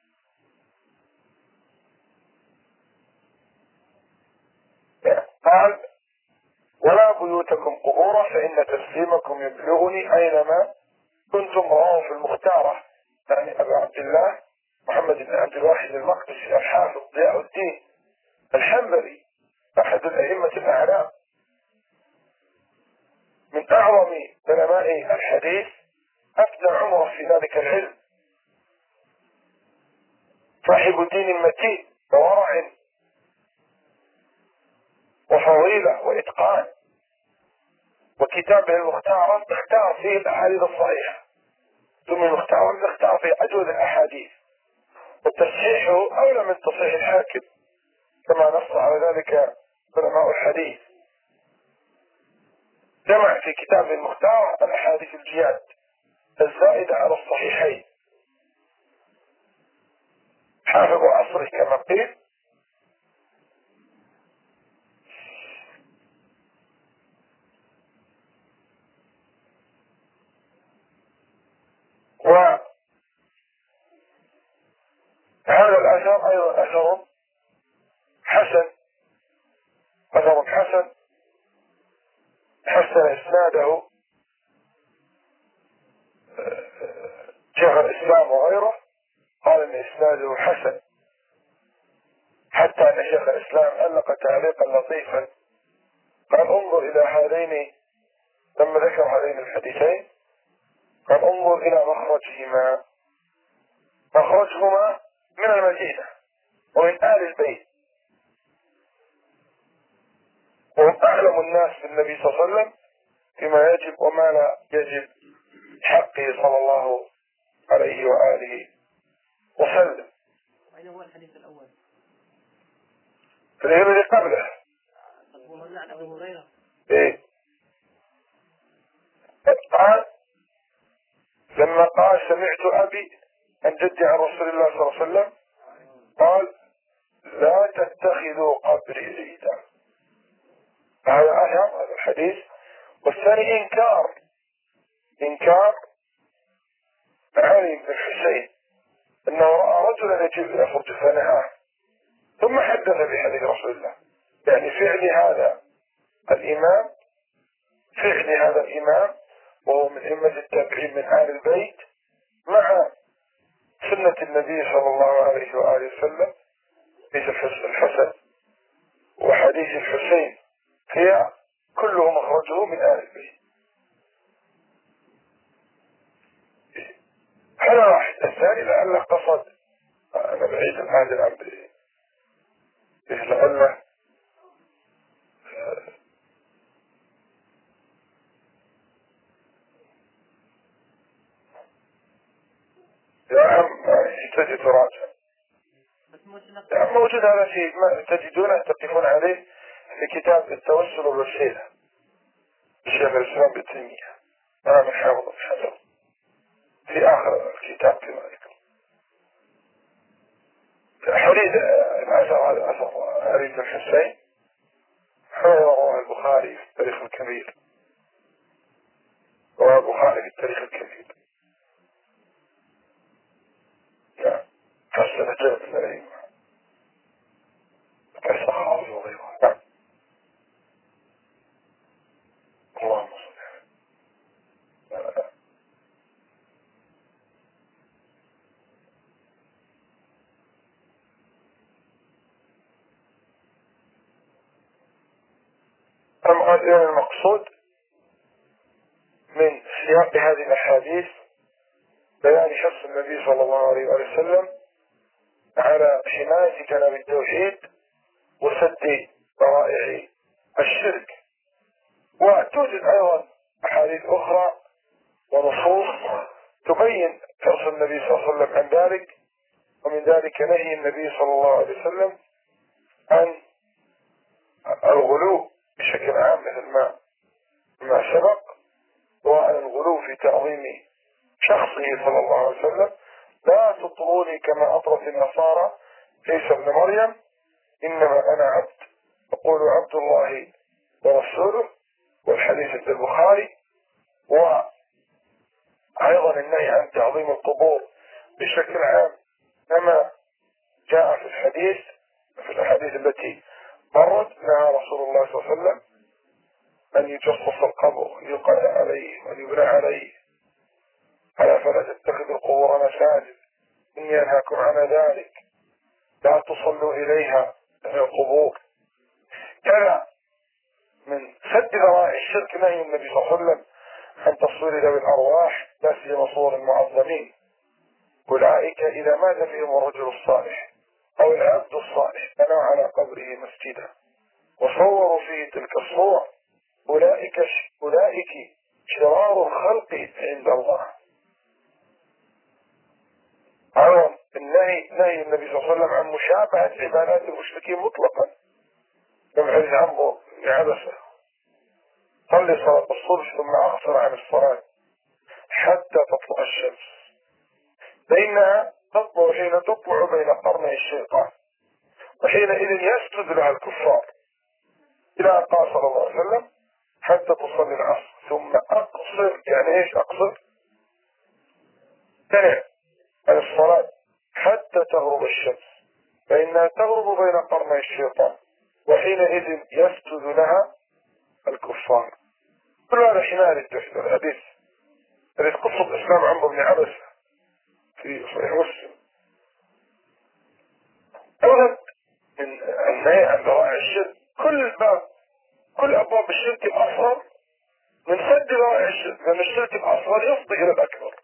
قال ولا بيوتكم قبورا فإن تسليمكم يبلغني أينما كنتم. رواه في المختارة يعني أبو عبد الله محمد بن عبد الواحد المقدسي الحافظ ضياء الدين الحنبلي أحد الأئمة الأعلام من أعظم علماء الحديث، أفنى عمره في ذلك العلم، صاحب دين متين وورع وفضيلة وإتقان، وكتابه المختار اختار فيه الأحاديث الصحيحة، ثم المختار اختار فيه عدود الأحاديث، وتصحيحه أولى من تصحيح الحاكم كما نص على ذلك علماء الحديث. جمع في كتابه المختار الأحاديث الجياد الزائدة على الصحيحين، حافظ عصره كما قيل. وهذا الأثر أيضا أثر حسن، أثر حسن حسن إسناده شيخ الإسلام وغيره، قال إن إسناده حسن، حتى أن شيخ الإسلام علق تعليقا لطيفا قال انظر إلى هذين، لما ذكر هذين الحديثين قال انظر إلى مخرجهما من المدينة ومن آل البيت، وهم أعلم الناس بالنبي صلى الله عليه وسلم فيما يجب وما لا يجب حقه صلى الله عليه وآله وسلم. أين هو الحديث الأول؟ الذي قبله أبو هريرة. إيه؟ قال لما قال سمعت أبي عن جدي عن رسول الله صلى الله عليه وسلم قال لا تتخذوا قبري عيدا. هذا أثر هذا الحديث. والثاني إنكار علي بن الحسين أنه رأى رجلا يجب يخرج فنهاه، ثم حدث بحديث رسول الله، يعني فعل هذا الإمام وهو من أئمة التابعين من آل البيت مع سنة النبي صلى الله عليه وآله وسلم. حديث الحسن وحديث الحسين هي كله مخرجه من آل البيت. هذا واحد. الثاني لعله قصد، أنا بعيد الآن عن لعله يا عم يحتاج تراجع. موجود هذا الشيء تجدونه تقفون عليه في كتاب التوسل والوسيلة الشيخ الإسلام ابن تيمية، أنا من حافظ الحجر في آخر الكتاب كما ذكر. حديث الأثر هذا أثر علي بن الحسين رواه البخاري في التاريخ الكبير، رواه البخاري في التاريخ الكبير. نعم حسن جابر بن الأئمة كالسخاوي وغيره. نعم اللهم صل على. أما المقصود من سياق هذه الأحاديث بيان حرص النبي صلى الله عليه وسلم على حماية كلام التوحيد وسد ذرائع الشرك. وتوجد أيضا أحاديث أخرى ونصوص تبين حرص النبي صلى الله عليه وسلم عن ذلك، ومن ذلك نهي النبي صلى الله عليه وسلم عن الغلو بشكل عام مثل ما سبق، وعن الغلو في تعظيم شخصه صلى الله عليه وسلم. لا تطروني كما أطرت النصارى عيسى ابن مريم، إنما أنا عبد، أقول عبد الله ورسوله، والحديث في البخاري. أيضا النهي عن تعظيم القبور بشكل عام كما جاء في الحديث، في الأحاديث التي مرت، نهى رسول الله صلى الله عليه وسلم أن يجصص القبر، أن يقعد عليه وأن يبنى عليه، ألا فلا تتخذوا القبور مساجد، إني أنهاكم عن ذلك، لا تصلوا إليها إلى القبور. كذا من سد ذرائع الشرك نهي النبي صلى الله عليه وسلم عن تصوير ذوي الأرواح، لا سيما صور المعظمين، أولئك إذا مات فيهم الرجل الصالح أو العبد الصالح بنوا على قبره مسجدا وصوروا فيه تلك الصور، أولئك شرار الخلق عند الله. أيضا نهي النبي صلى الله عليه وسلم عن مشابهة عبادات المشركين مطلقا، كما حديث عمرو بن عبسة: صلي صلاة الصبح ثم أقصر عن الصلاة حتى تطلع الشمس، فإنها تطلع حين تطلع بين قرني الشيطان، وحينئذ يسجد لها الكفار. إلى أن قال صلى الله عليه وسلم: حتى تصلي العصر ثم أقصر. يعني إيش أقصر؟ تنع عن الصلاة حتى تغرب الشمس، فإنها تغرب بين قرني الشيطان، وحينئذ يسجد لها الكفار. كل هذا حمال الدفن. الحديث قصة إسلام عمرو بن عبسة في صحيح مسلم. أولا من النهي عن ذرائع الشرك، كل أبواب الشرك الأصغر من سد ذرائع الشرك، لأن الشرك الأصغر يفضي إلى الأكبر.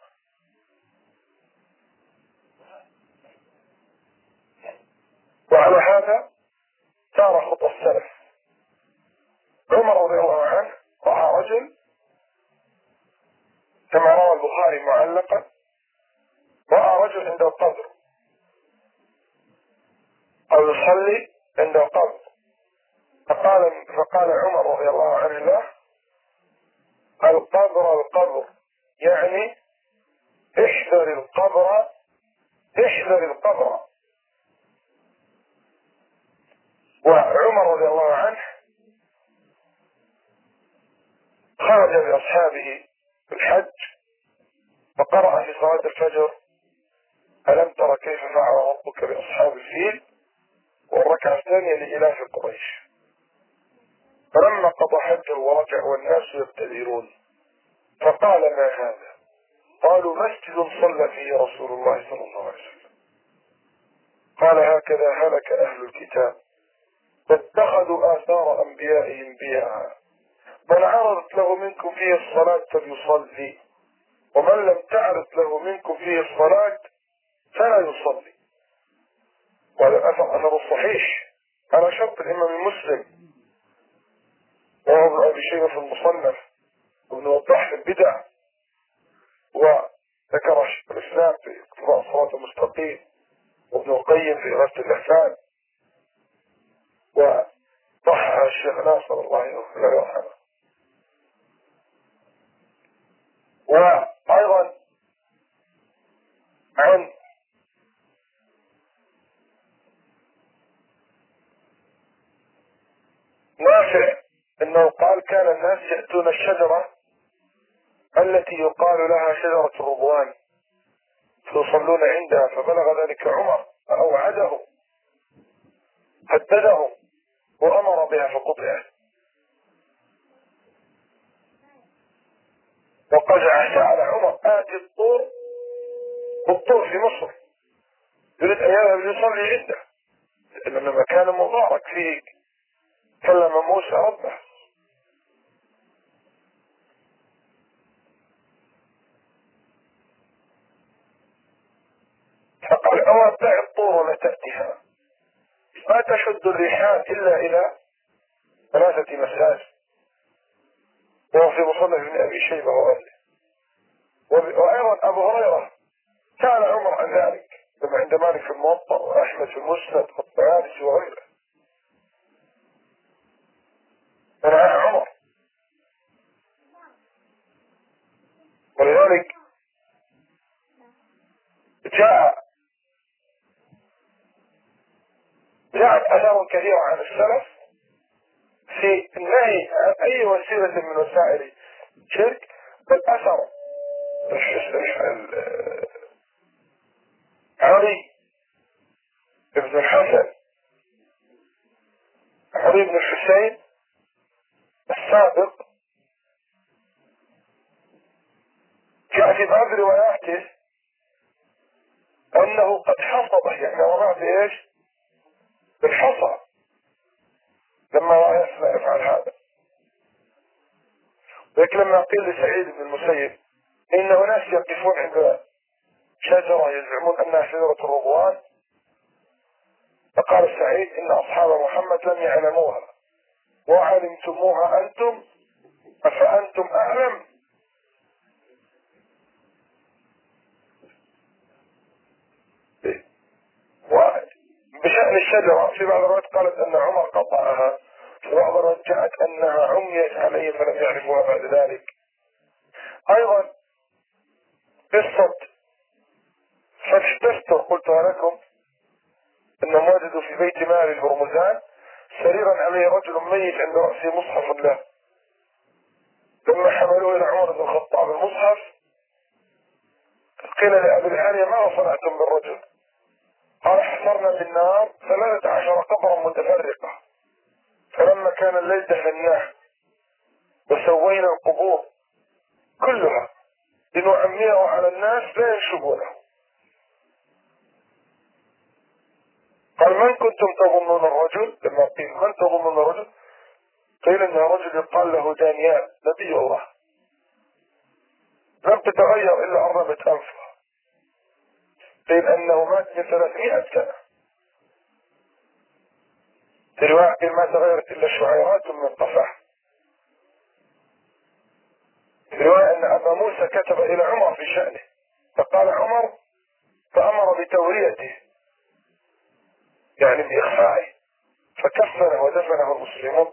وعلى هذا سار خطى السلف. عمر رضي الله عنه رأى رجل كما روى البخاري معلقا، رأى رجل عنده القبر أو يصلي عنده القبر، فقال عمر رضي الله عنه له: القبر يعني احذر القبر، احذر القبر. وعمر رضي الله عنه خرج بأصحابه في الحج فقرأ في صلاة الفجر: ألم تر كيف فعل ربك بأصحاب الفيل، والركعة الثانية لإلاف قريش. فلما قضى حجه ورجع والناس يبتدرون فقال: ما هذا؟ قالوا: مسجد صلى فيه رسول الله صلى الله عليه وسلم. قال: هكذا هلك أهل الكتاب، فاتخذوا آثار أنبيائهم بها، من عرضت له منكم فيه الصلاة فليصلي، ومن لم تعرض له منكم فيه الصلاة فلا يصلي. وهذا الأثر أثر صحيح على شرط الإمام مسلم، وهو ابن أبي شيبة في المصنف، وابن وضاح في البدع، وذكر شيخ الإسلام في اقتضاء الصراط المستقيم، وابن القيم في غسل الأحسان، وضحها الشيخ ناصر الله يرحمه. وأيضا عن نافع انه قال: كان الناس يأتون الشجرة التي يقال لها شجرة الرضوان فيصلون عندها، فبلغ ذلك عمر فأوعده، هدده وأمر بها فقطعت. وقجع على عمر: آتي الطور في مصر، يريد أن يذهب يصلي عنده، لأن مكان مبارك فيه كلم موسى ربه. فقال: أولا دع الطور ولا تأتيها، ما تشد الريحان إلا إلى 3 مساجد، وهو في مصنف ابن أبي شيبة وغيره. وأيضا أبو هريرة كان عمر عن ذلك، كما عند مالك في الموطأ وأحمد في المسند والطيالسي وغيره. فنهى عمر، ولذلك جاءت آثار كثيرة عن السلف في النهي عن أي وسيلة من وسائل الشرك، بل أثر علي بن الحسن علي بن الحسين السابق جاء في بعض رواياته انه قد حصبه، يعني وضع بايش؟ بالحصى لما رأى يفعل هذا. لكن لما قيل لسعيد بن المسيب ان اناس يقفون عند شجرة يزعمون انها شجرة الرضوان، فقال سعيد ان اصحاب محمد لم يعلموها وعلمتموها انتم افانتم اعلم. وبشأن الشجرة في بعض الروايات قالت ان عمر قطعها، في بعض الروايات جاءت انها عميت عليه فلم يعرفوها بعد ذلك. ايضا قصة فتح تستر قلتها لكم، انهم وجدوا في بيت مال الهرمزان سريرا عليه رجل ميت عند رأسه مصحف له، لما حملوه الى عمر بن الخطاب المصحف قيل لأبي العالية ما صنعتم بالرجل؟ قال حفرنا بالنار 13 قبرا متفرقة، فلما كان الليل دفناه وسوينا القبور كلها لنعميه على الناس لا ينشبونه. قال من كنتم تظنون الرجل؟ لما قيل من تظنون الرجل؟ قيل انه رجل يقال له دانيال نبي الله، لم تتغير الا عربة انفه، قيل انه مات من 300 سنة، في رواية قيل ما تغيرت الا شعيرات من قفاه، في رواية ان ابا موسى كتب الى عمر في شأنه فقال عمر فامر بتوريته يعني باخفائه، فكفنه ودفنه المسلمون.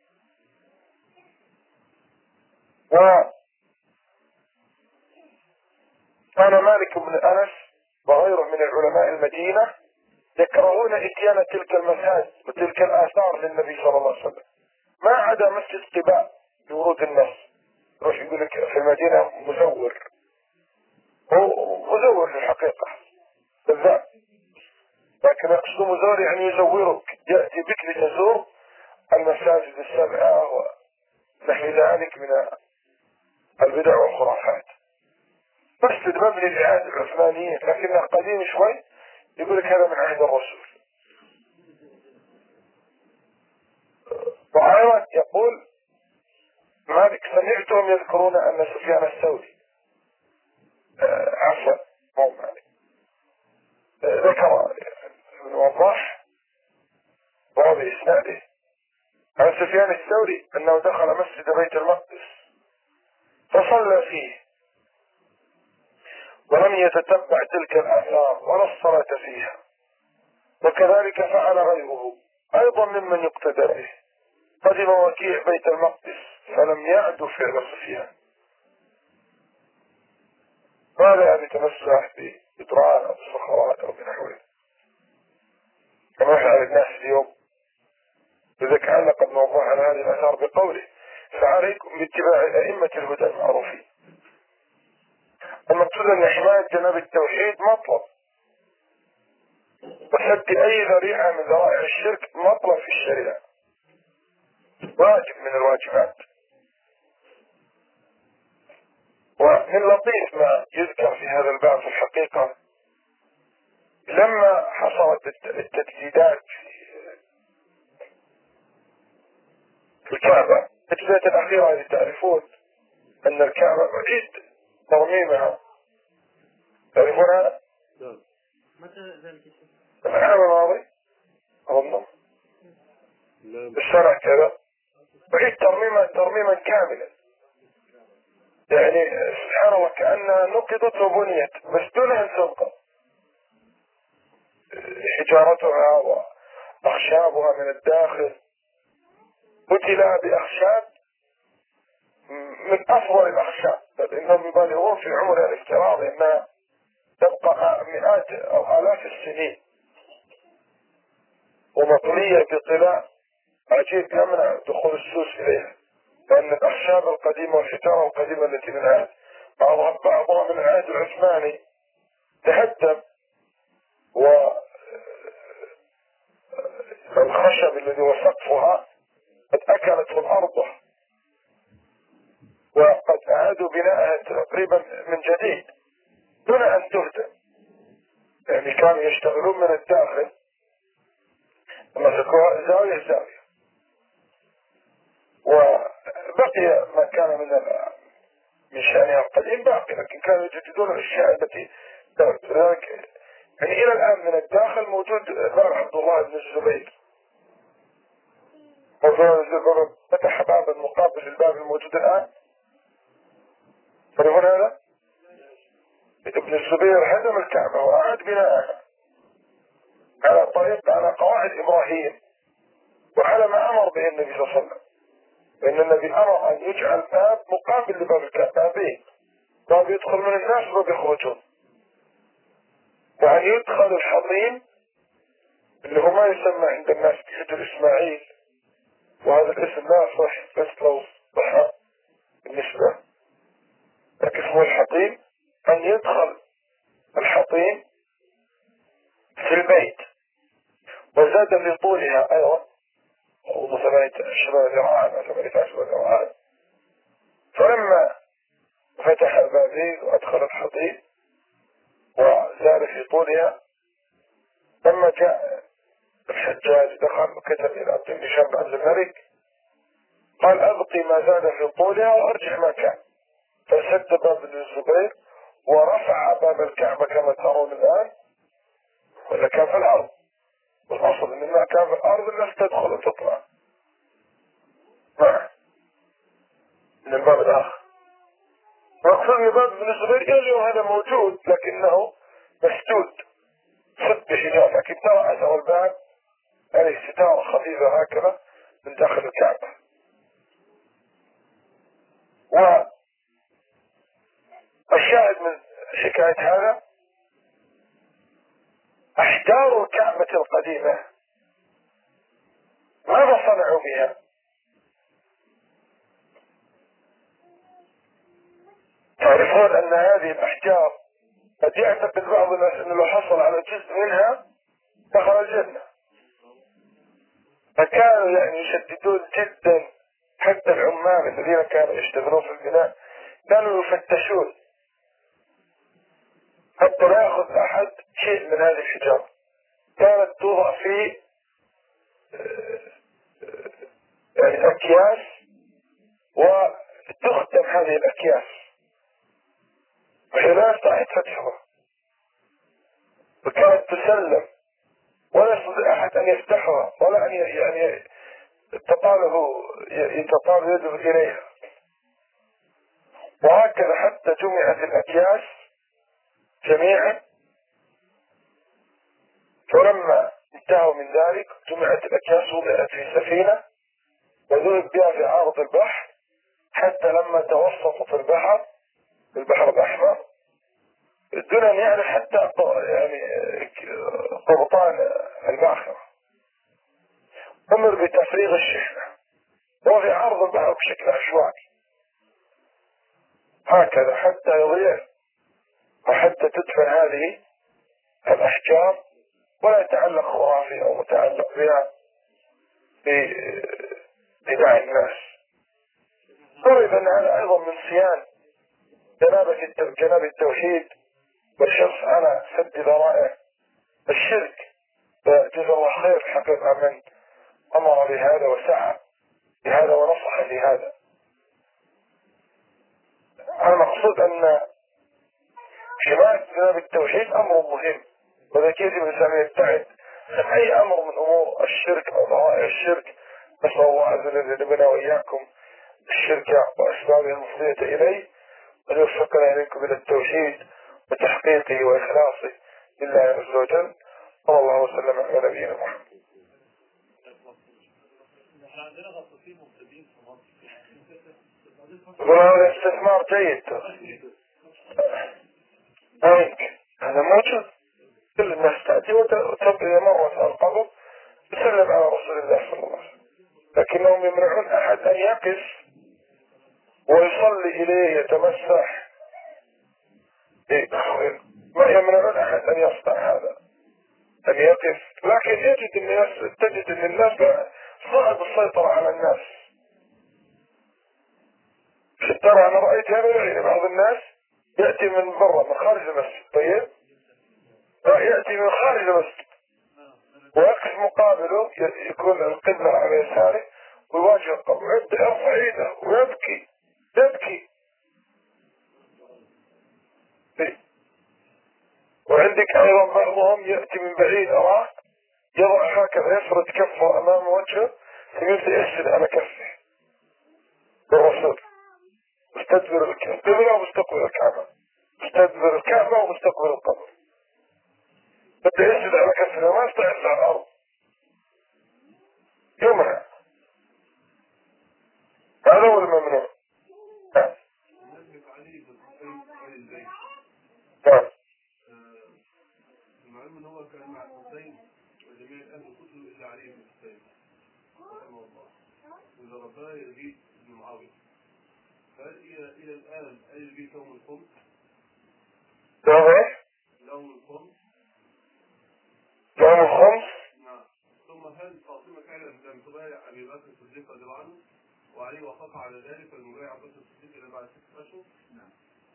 وكان مالك بن انس وغيره من العلماء المدينة يكرهون اتيان تلك المساجد وتلك الاثار للنبي صلى الله عليه وسلم، ما عدا مسجد قباء لورود الناس. يروح يقول لك في المدينة مزور، هو مزور في الحقيقة بالذات، لكن يقصد مزور يعني يزورك، يأتي بك لتزور المساجد السبعة ونحو ذلك من البدع والخرافات. مسجد مبني لعهد العثمانيين لكنه قديم شوي، يقول لك هذا من عهد الرسول. وأيضا يقول مالك سمعتهم يذكرون أن سفيان الثوري عفوا مو مالك ذكر ابن وضاح وهذا إسناده عن سفيان الثوري أنه دخل مسجد بيت المقدس فصلى فيه ولم يتتبع تلك الآثار ولا الصلاة فيها، وكذلك فعل غيره أيضا ممن يقتدى به. قدم وكيع بيت المقدس فلم يعد فعل سفيان، ماذا يعني تمسح بإدران أو بصخرات أو بنحوه كما يفعل الناس اليوم. إذا كان قد موضوع على هذه الآثار بقوله فعليكم باتباع الأئمة الهدى المعروفين. المقصود أن حماية جناب التوحيد مطلب، وسد أي ذريعة من ذرائع الشرك مطلب في الشريعة، واجب من الواجبات. ومن لطيف ما يذكر في هذا الباب في الحقيقة لما حصلت التجديدات في الكعبة، التجديدات الأخيرة اللي تعرفون أن الكعبة أعيد ترميمها، تعرفونها؟ متى ذلك الشيء؟ العام الماضي أظن بالشرع كذا أعيد ترميما كاملا، يعني سبحان الله كأنها نقضت وبنيت بس دون أن تنقض، حجارتها وأخشابها من الداخل بدلها بأخشاب من أفضل الأخشاب، بل إنهم يبالغون في عمرها الافتراضي أنها تبقى مئات أو آلاف السنين، ومطلية بطلاء عجيب يمنع دخول السوس إليها، لأن الأخشاب القديمة والحجارة القديمة التي منها بعضها من العهد العثماني تهدم، والخشب الذي هو سقفها قد أكلته الأرض، وقد أعادوا بناءها تقريبا من جديد دون أن تهدم. يعني كانوا يشتغلون من الداخل، مسكوها زاوية زاوية، وبقي ما كان من شأنها القديم باقي، لكن كانوا يجددون الأشياء التي ذلك. يعني إلى الآن من الداخل موجود باب عبد الله بن الزبير، فتح بابا مقابل للباب الموجود الآن. فلهنا هذا ابن الزبير هدم الكعبة وأعاد بناءها على قواعد إبراهيم، وعلى ما أمر به النبي صلى الله عليه وسلم. لأن النبي أمر أن يجعل باب مقابل لباب الكعبة، بابين، باب يدخل من الناس وباب يخرجون، وأن يدخل الحطيم اللي هو ما يسمى عند الناس بحجر إسماعيل، وهذا الاسم لا يصح، بس لو صح بالنسبة، لكن هو الحطيم، أن يدخل الحطيم في البيت، وزاد في طولها أيضا 18 ذراعا أو 18 ذراعا. فلما فتح البابين وأدخل الحطيم وزاد في طولها، لما جاء الحجاج دخل وكتب إلى عبد هشام بن عبد الملك قال أبقي ما زاد في طولها وأرجع ما كان، فسد باب ابن الزبير ورفع باب الكعبة كما ترون الآن، ولا كان في الأرض، والأصل إن ما كان في الأرض الناس تدخل وتطلع معه من الباب الآخر. وأقصد أن باب ابن الزبير اليوم هذا موجود لكنه مسدود سد بحجاب، لكن ترى أثر الباب عليه ستارة خفيفة هكذا من داخل الكعبة. والشاهد من حكاية هذا أحجار الكعبة القديمة ماذا صنعوا بها؟ تعرفون أن هذه الأحجار قد يعتقد بعض الناس أنه لو حصل على جزء منها دخل الجنة، فكانوا يعني يشددون جدا، حتى العمال الذين كانوا يشتغلون في البناء كانوا يفتشون حتى لا يأخذ أحد شيء من هذه الحجارة. كانت توضع في يعني أكياس وتختم هذه الأكياس وهي لا يستطيع فتحها، وكانت تسلم ولا يستطيع أحد أن يفتحها ولا أن يعني يتطال يده إليها. وهكذا حتى جمعت الأكياس جميعا، فلما انتهوا من ذلك جمعت الأكياس وضعت في سفينة وذهب بها في عرض البحر، حتى لما توسطت البحر الأحمر دون أن يعرف حتى يعني قبطان الباخرة، أمر بتفريغ الشحنة وفي عرض البحر بشكل عشوائي هكذا حتى يضيع وحتى تدفن هذه الأحجار ولا يتعلق خرافي أو متعلق بها بداعي الناس. قرب أن هذا أيضا من صيان جناب التوحيد والحرص على سد ذرائع الشرك. جزا الله خير حقيقة من أمر بهذا وسعى بهذا ونصح بهذا. المقصود أن حماية جناب التوحيد أمر مهم، وذلك يجب الإنسان يبتعد عن أي أمر من أمور الشرك أو ذرائع الشرك. نسأل الله عز وجل لنا وإياكم الشرك وأسبابه المفضية إليه، وأن يوفقنا إليكم إلى التوحيد وتحقيقه وإخلاصه لله عز وجل. صلى الله وسلم على نبينا محمد. هذا استثمار جيد هذا موجود، كل الناس تأتي وتبقي مرة القبر تسلم على رسول الله صلى الله عليه وسلم، لكنهم يمنعون أحد أن يقف ويصلي إليه يتمسح إيه ما يمنع أحد أن يصنع هذا، أن يقف، لكن تجد أن الناس صعب السيطرة على الناس. ترى أنا رأيت هذا يعني بعض الناس يأتي من برا من خارج المسجد، طيب يأتي من خارج المسجد ويقف مقابله، يكون القبلة على يساره ويواجه القبر ويبدأ يرفع ايده ويبكي يبكي. وعندك أيضا بعضهم يأتي من بعيد أراك يضع هكذا يفرد كفه أمام وجهه ثم يبدأ يسجد على كفه بالرسول، مستدبر القبلة ومستقبل الكعبة، مستدبر الكعبة ومستقبل القبر، بدأ يسجد على كفه ما يستطيع على الأرض، يمنع. هذا هو الممنوع. نعم. نعم. المعلوم ان هو كان مع الحسين وجميع اهل الكتب الا علي بن الحسين رحمه الله، واذا رباه يزيد بن معاويه، فهل الى الان هل يزيد لهم الخمس؟ لهم الخمس؟ لهم الخمس؟ نعم. ثم هل فاطمه فعلا لم تبايع ابي بكر الصديق رضي الله عنه وعلي وافق على ذلك فالمبايع ابو بكر الصديق الى بعد 6 اشهر؟ نعم.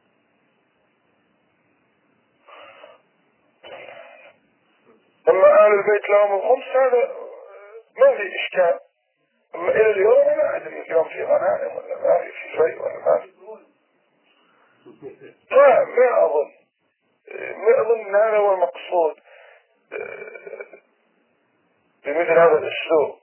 أما أهل البيت لهم الخمس هذا ما في إشكال. أما إلى اليوم أنا أدري اليوم في غنائم ولا ما في شيء ولا ما في. ما أظن أن هذا هو المقصود بمثل هذا الأسلوب،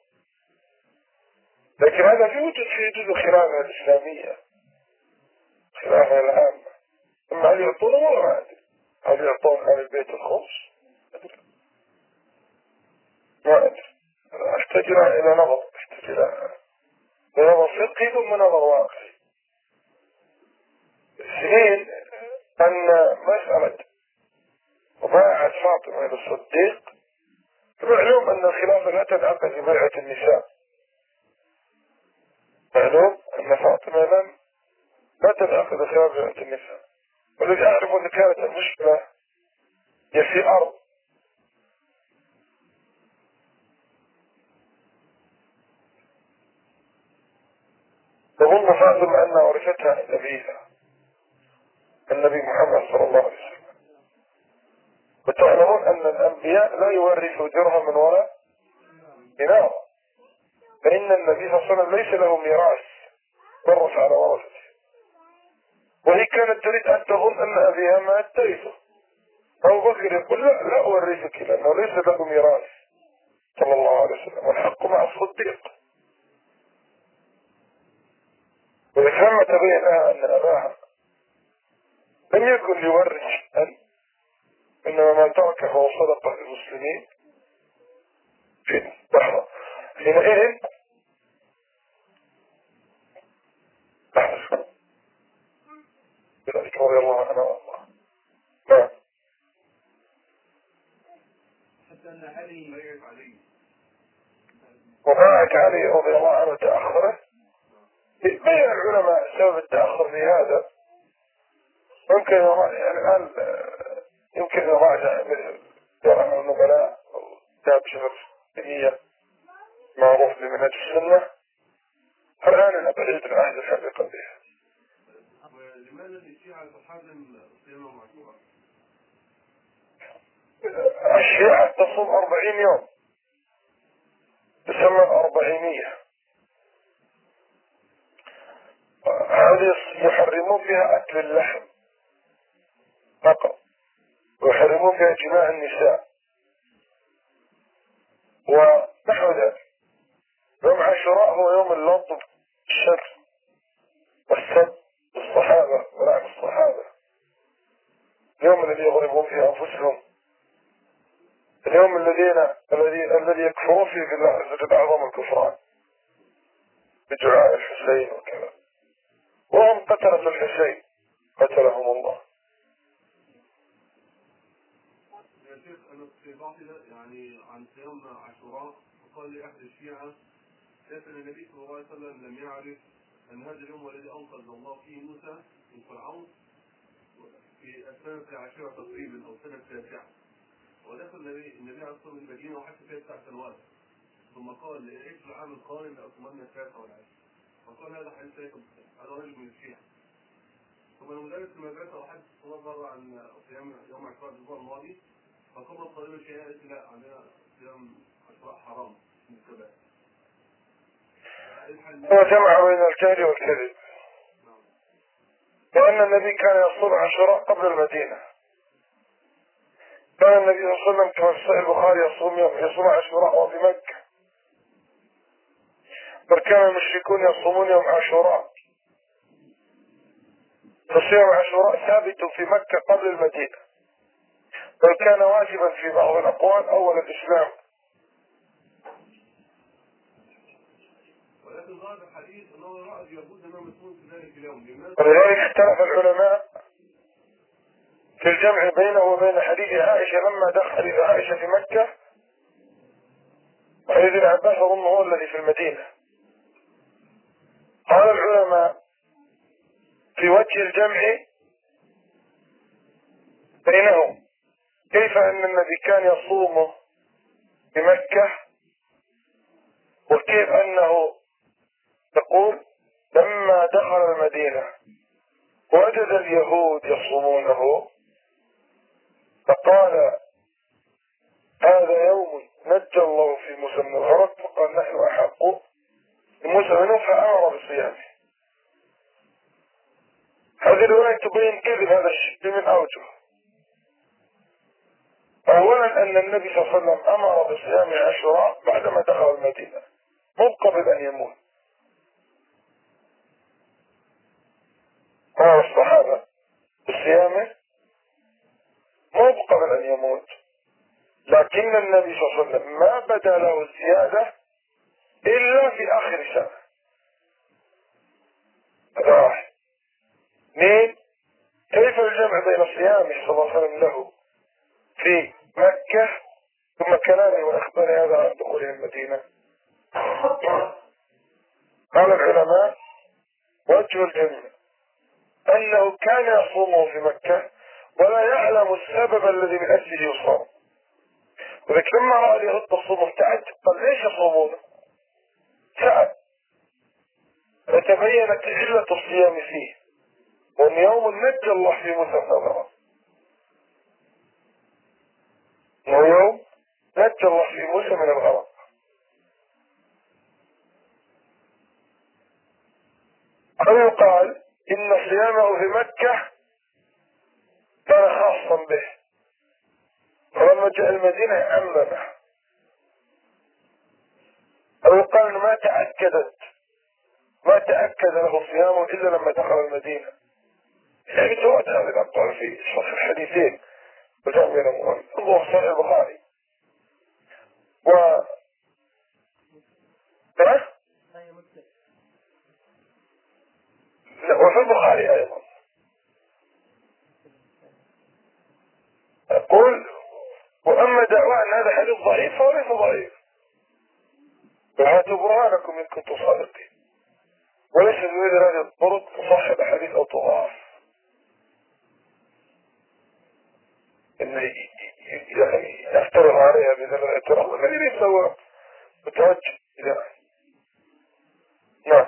لكن هذا في وجود الخلافة الإسلامية، الخلافة العامة. أما هل يعطونه ولا ما أدري، هل يعطون أهل البيت الخمس ما أدري. أحتاج إلى نظر، أحتاج إلى نظر فقهي ثم نظر واقعي. اثنين، أن مسألة مبايعة فاطمة للصديق معلوم أن الخلافة لا تنعقد ببيعة النساء، معلوم أن فاطمة لا تنعقد الخلافة ببيعة النساء، والذي أعرف أن كانت المشكلة هي في أرض تظن فاطمة أنها ورثتها عن أبيها النبي محمد صلى الله عليه وسلم، وتعلمون أن الأنبياء لا يورثوا درهم ولا دينار، فإن النبي صلى الله عليه وسلم ليس له ميراث ورث على ورثته، وهي كانت تريد أن تظن أن أبيها مات ترثه. أبو بكر يقول لا أورثك لأنه ليس له ميراث صلى الله عليه وسلم، والحق مع الصديق. ولما تبين لها أن أباها لم يكن يورث شيئا، إنما ما تركه هو صدقة للمسلمين في لحظة. حينئذ بذلك رضي الله عنه والله. نعم. حتى ان علي بيعت علي وباعت علي رضي الله عنه تأخره. بين العلماء سبب التأخر في هذا، ممكن يعني الآن يمكن يراجع درع النبلاء أو كتاب شبه السنية معروف بمنهج السنة. الآن أنا بعيد العهد السابقة بها. ولماذا الشيعة تحرم صيام معشورة؟ الشيعة تصوم 40 يوم تسمى 40 هذه يحرمون فيها أكل اللحم فقط، ويحرمون فيها جماع النساء ونحو ذلك. يوم عاشوراء هو يوم اللطف الشر والسب الصحابة ولعن الصحابة، اليوم الذي يغربون فيه أنفسهم، اليوم الذي يكفرون فيه بالله عز وجل أعظم الكفران بدعاء الحسين وكذا، وهم قتلة الحسين قتلهم الله. يا شيخ أنا في باطلة يعني عن صيام عاشوراء، وقال لي أحد الشيعة شايف أن النبي صلى الله عليه وسلم لم يعرف أن هذا اليوم الذي أنقذ الله فيه موسى من فرعون في السنة العاشرة تقريبا أو السنة التاسعة، ودخل النبي عليه الصلاة والسلام المدينة وحتى فيها 9 سنوات، ثم قال لأعيش العام القادم لأصومن التاسع والعاشر، فقال هذا حديث ليس هذا رجل من الشيعة. ثم المدرس في المدرسة وحدث الطلاب مرة عن صيام يوم عاشوراء الأسبوع الماضي، فقام الطالب الشيعي قالت لا عندنا صيام عاشوراء حرام من الكبائر. هو جمع بين الجهل والكذب، لأن النبي كان يصوم عاشوراء قبل المدينة. كان النبي صلى الله عليه وسلم كما في صحيح البخاري يصوم عاشوراء وهو في مكة، بل كان المشركون يصومون يوم عاشوراء، فصيام عاشوراء ثابت في مكة قبل المدينة، بل كان واجبا في بعض الأقوال أول الإسلام. ولكن ظاهر الحديث أنه رأى اليهود أنهم يصومون في ذلك اليوم، ولذلك اختلف العلماء في الجمع بينه وبين حديث عائشة لما دخل عائشة في مكة، وحديث ابن عباس أظن هو الذي في المدينة. قال العلماء في وجه الجمع بينهم كيف أن النبي كان يصوم في مكة، وكيف أنه تقول لما دخل المدينة وجد اليهود يصومونه فقال هذا يوم نجى الله في موسى من الغرق، فقال نحن أحق بموسى منه فأمر بصيامه. هذه الرواية تبين كذب هذا الشك من أوجه. أولا أن النبي صلى الله عليه وسلم أمر بصيام عاشوراء بعدما دخل المدينة، مو قبل أن يموت. أمر الصحابة بصيامه مو قبل أن يموت، لكن النبي صلى الله عليه وسلم ما بدا له الزيادة إلا في آخر سنة. هذا واحد. اثنين، كيف الجمع بين صيامه صلى الله عليه وسلم له في مكة ثم كلامه وإخباره هذا عن دخوله المدينة؟ قال العلماء وجه الجمع أنه كان يصومه في مكة ولا يعلم السبب الذي من أجله يصوم، ولكن لما رأى اليهود تصومه تعجب، قال ليش يصومونه؟ سأل فتبينت علة الصيام فيه، وأن يوم نجى الله في موسى من الغرق، ويوم نجى الله في موسى من الغرق. أو يقال إن صيامه في مكة كان خاصا به، ولما جاء المدينة عممه. أو يقال إنه ما تأكد له صيامه إلا لما دخل المدينة. يعني تواتر هذه الأقوال في شرح الحديثين وجمع بينهم، انظر صحيح البخاري وفي البخاري أيضا. أقول وأما دعوى أن هذا حديث ضعيف فليس ضعيف، وهاتوا برهانكم إن كنتم صادقين، وليس بمثل هذه الطرق تصحب حديث أو تضاعف، إنه يعني يفترض عليها بذل الاعتراض الذي ليس هو متوجه إلى. نعم.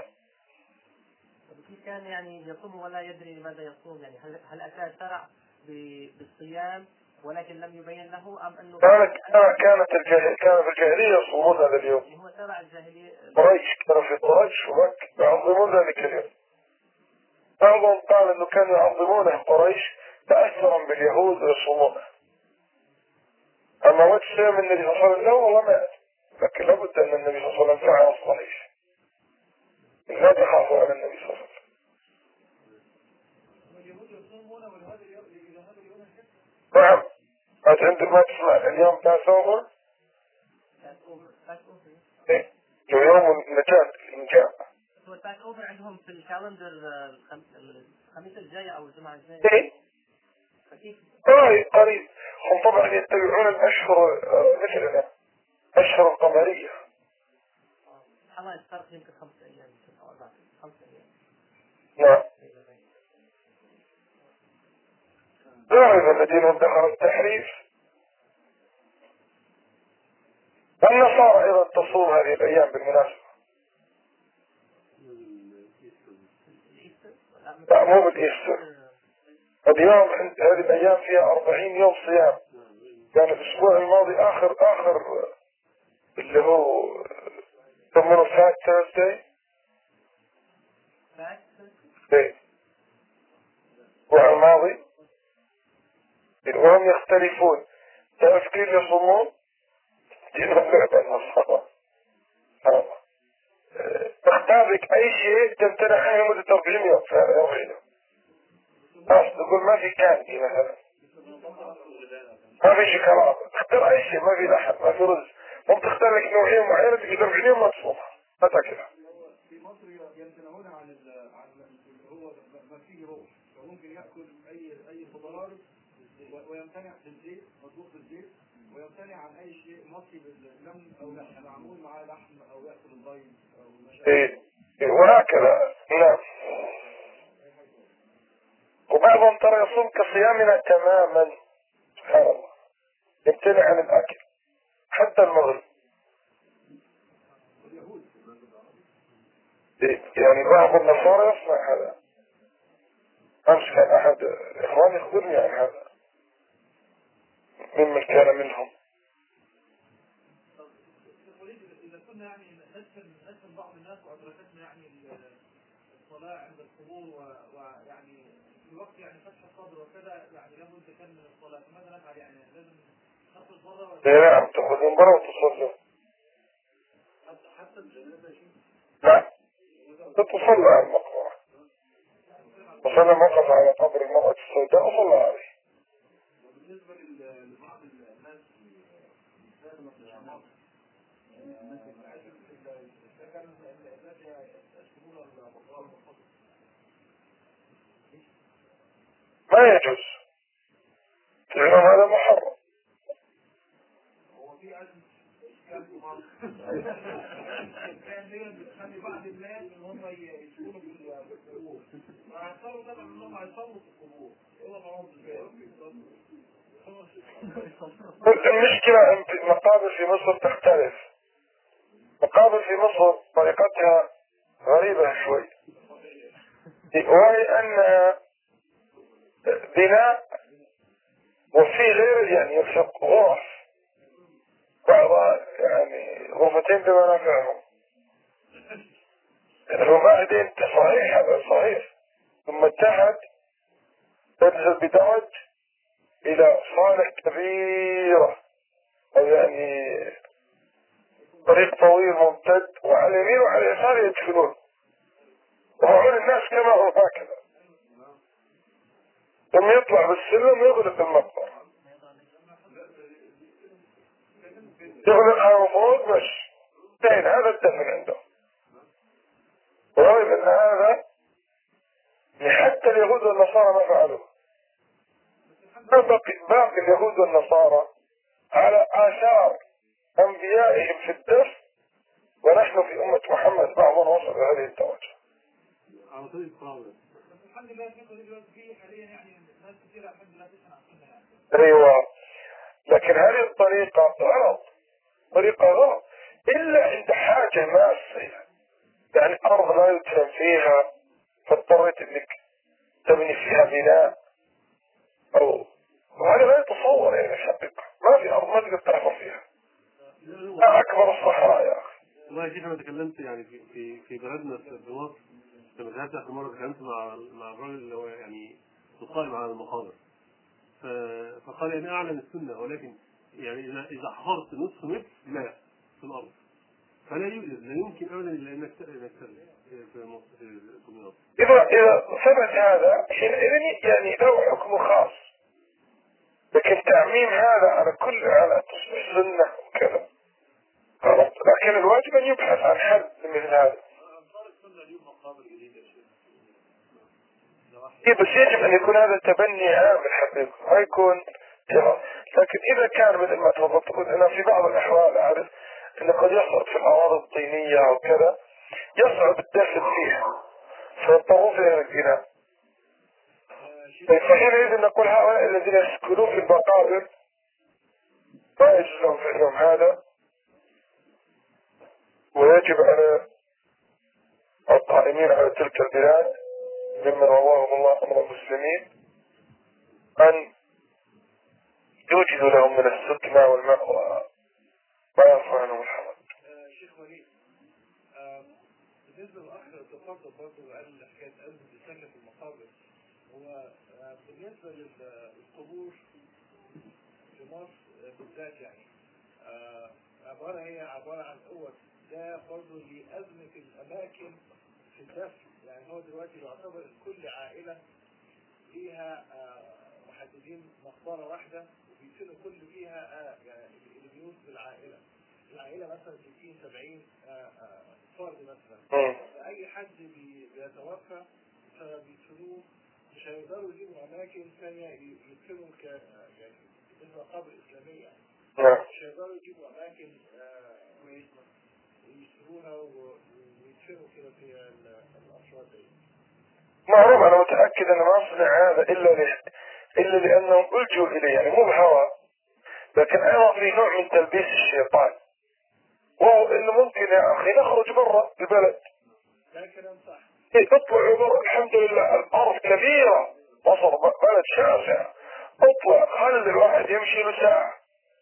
كان يعني يصوم ولا يدري لماذا يصوم، يعني هل أتى شرع بالصيام ولكن لم يبين له أم أنه كان في الجاهلية يصومون هذا اليوم. يعني هو شرع الجاهلية. قريش كانوا في قريش ومكة يعظمون ذلك اليوم. بعضهم قال أنه كانوا يعظمونه قريش تأثرا باليهود ويصومونه. أما وجه صيام النبي صلى الله عليه وسلم لا والله ما أدري، لكن لابد أن النبي صلى الله عليه وسلم فعل الصحيح، لا تخافوا على النبي صلى الله عليه وسلم. نعم. أنت ما تسمع اليوم باسوفر؟ إيه؟ يوم النجاة. هو الباس أوفر عندهم في الكالندر الخميس الجاي أو الجمعة الجاية. إيه؟ قريب. هم طبعا يتبعون الأشهر مثلنا، أشهر القمرية. حوالي الفرق يمكن 5 أيام أو 5 أيام. نعم. ضرب الذين ادخروا التحريف. النصارى أيضا تصوم هذه الأيام بالمناسبة. لا مو بالإيستر، اليوم هذه الأيام فيها 40 يوم صيام. كان الأسبوع الماضي آخر اللي هو يسمونه فات ثيرزداي. الأسبوع الماضي وهم يختلفون. تعرف كيف يصومون؟ دينهم لعبة النصارى. تختار لك أي شيء تمتنع عنه لمدة 40 يوم. تقول ما في كاندي مثلا، ما في شوكولاتة، تختار أي شيء، ما في لحم، ما في رز. ممكن تختار لك نوعين معينة تقدر 40 يوم ما تصومها، ما تاكلها. في مصر يمتنعون عن هو ما فيه روح، فممكن يأكل أي خضار ويمتنع بالزيت، مطبوخ بالزيت، ويمتنع عن أي شيء مصري باللحم أو لحم معمول معاه لحم أو يأكل البيض أو إيه وهكذا. نعم. وبعضهم ترى يصوم كصيامنا تماما، سبحان الله، يمتنع عن الأكل حتى المغرب. يعني بعض النصارى يصنع هذا. أمس كان أحد إخواني يخبرني عن هذا ممن كان منهم. إذا كنا يعني ندفن بعض الناس وأدركتنا يعني الصلاة عند القبور ويعني في وقت يعني فتح الصدر وكذا يعني لابد كان من الصلاة، فماذا نفعل؟ يعني لازم نخرج بره نعم تخرجون بره وتصلوا. حتى الجنازة شيء؟ لا تتصلى على المقبرة، وصلى موقف على قبر المرأة السوداء وصلى عليه. وبالنسبة لبعض الناس ما يجوز لأنه هذا محرم. هو في علم كان بتخلي بعض الناس ان هم يسكنوا في القبور، فاعتبروا طبعا ان هم هيصلوا في القبور. هو معهم المشكلة أن المقابر في مصر تختلف. مقابر في مصر طريقتها غريبة شوي، وهي أن بناء وفي غير يعني يخشق غرف، بعضها يعني غرفتين بمنافعهم، وبعدين صحيح هذا صحيح، ثم تحت تنزل بدرج إلى صالح كبيرة أو يعني طريق طويل ممتد، وعلى اليمين وعلى اليسار يدخلون وهؤلاء الناس كما هم هكذا، ثم يطلع بالسلم ويغلق المقبرة، يغلقها من فوق بس انتهينا. هذا الدفن عنده. ورغم ان هذا حتى اليهود والنصارى ما فعلوه. باقي اليهود والنصارى على آثار أنبيائهم في الدفن، ونحن في أمة محمد بعضنا وصل هذه الدرجة. على طريق الصلاة. الحمد لله في حاليا يعني ناس كثيرة الحمد لله تسمع عنها يعني. أيوة، لكن هذه الطريقة غلط، طريقة غلط إلا عند حاجة ماسة، يعني أرض لا يدفن فيها فاضطريت إنك تبني فيها بناء أو، وهذا لا يتصور يعني الحقيقة. ما في أرض ما تقدر تحفر فيها، أكبر الصحراء يا أخي. والله يا شيخ أنا تكلمت يعني في بلدنا في مصر، لما ذهبت آخر مرة تكلمت مع الراجل اللي هو يعني القائم على المقابر، فقال يعني أعلن السنة، ولكن يعني إذا حفرت نصف متر ماء في الأرض فلا يوجد، لا يمكن أبدا إلا أنك في مصر. إذا ثبت هذا حينئذ يعني له حكم خاص، لكن تعميم هذا على تصبح سنة وكذا غلط. لكن الواجب أن يبحث عن حل مثل هذا. بس يجب أن يكون هذا تبني عام الحقيقة، ما يكون كذا. لكن إذا كان مثل ما تفضلت أنا في بعض الأحوال أعرف أنه قد يصعب في الأراضي الطينية أو كذا، يصعب الدفن فيها فيضطروا فيها البناء. فحينئذ نقول هؤلاء الذين يسكنون في المقابر لا يجوز لهم فعلهم هذا، ويجب على القائمين على تلك البلاد ممن وواهم الله أمر المسلمين أن يوجدوا لهم من السكنى والمأوى ما يرفع عنهم الحرج. شيخ وليد، بالنسبة للأخ تفضل برضه قال حكاية أذن بيسكن في المقابر، هو بالنسبة للقبور في مصر بالذات يعني هي عبارة عن أوض، ده برضه لأزمة الأماكن في الدفن، يعني هو دلوقتي يعتبر كل عائلة ليها محددين مقبرة واحدة وبيصيروا كل فيها يعني البيوت بالعائلة، العائلة مثلا 60-70 فرد مثلا، أي حد بيتوفى فبيدفنوه مش هيقدروا يجيبوا أماكن ثانية يدفنوا يعني بالنسبة للمقابر الإسلامية، مش هيقدروا يجيبوا أماكن ويشتروها ويدفنوا كده في الأشواط دي. معروف، أنا متأكد أن ما صنع هذا إلا لأنهم ألجوا إليه، يعني مو بهوى، لكن أيضا في نوع من تلبيس الشيطان، وهو إنه ممكن يا أخي نخرج برا البلد، اطلعوا برا، الحمد لله الأرض كبيرة، مصر بلد شاسع، اطلع خلي الواحد يمشي له ساعة،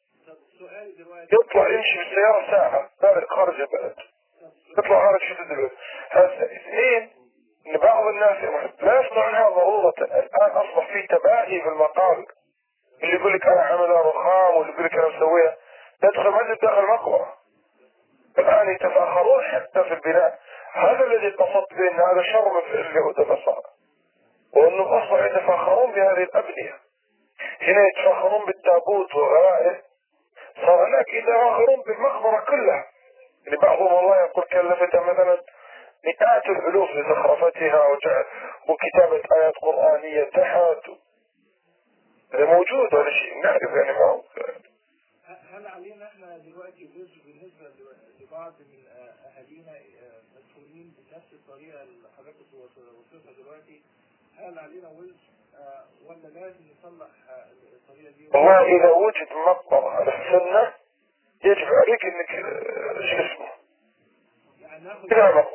يطلع يمشي بالسيارة ساعة خارج البلد، يطلع خارج شدة البلد. هذا اثنين، ان بعض الناس لا يصنعونها ضرورة، الآن أصبح في تباهي في المقابر، اللي يقول لك أنا عاملها رخام واللي يقول لك أنا مسويها، تدخل مسجد داخل مقبرة، الآن يتفاخرون حتى في البناء. هذا الذي قصدت به أن هذا شر من فعل اليهود والنصارى، وأنهم أصبحوا يتفاخرون بهذه الأبنية، هنا يتفاخرون بالتابوت وغيره، صار هناك يتفاخرون بالمقبرة كلها، يعني بعضهم والله يقول كلفتها مثلا مئات الألوف لزخرفتها وكتابة آيات قرآنية تحت، هذا موجود، هذا شيء نعرف يعني ما هو. هل علينا احنا دلوقتي بالنسبة لبعض من أهالينا مسؤولين بنفس الطريقة اللي حضرتك وصفتها دلوقتي، هل علينا وزن ولا لازم نصلح الطريقة دي؟ والله إذا وجد مقبرة على السنة يجب عليك إنك شو اسمه يعني ناخذ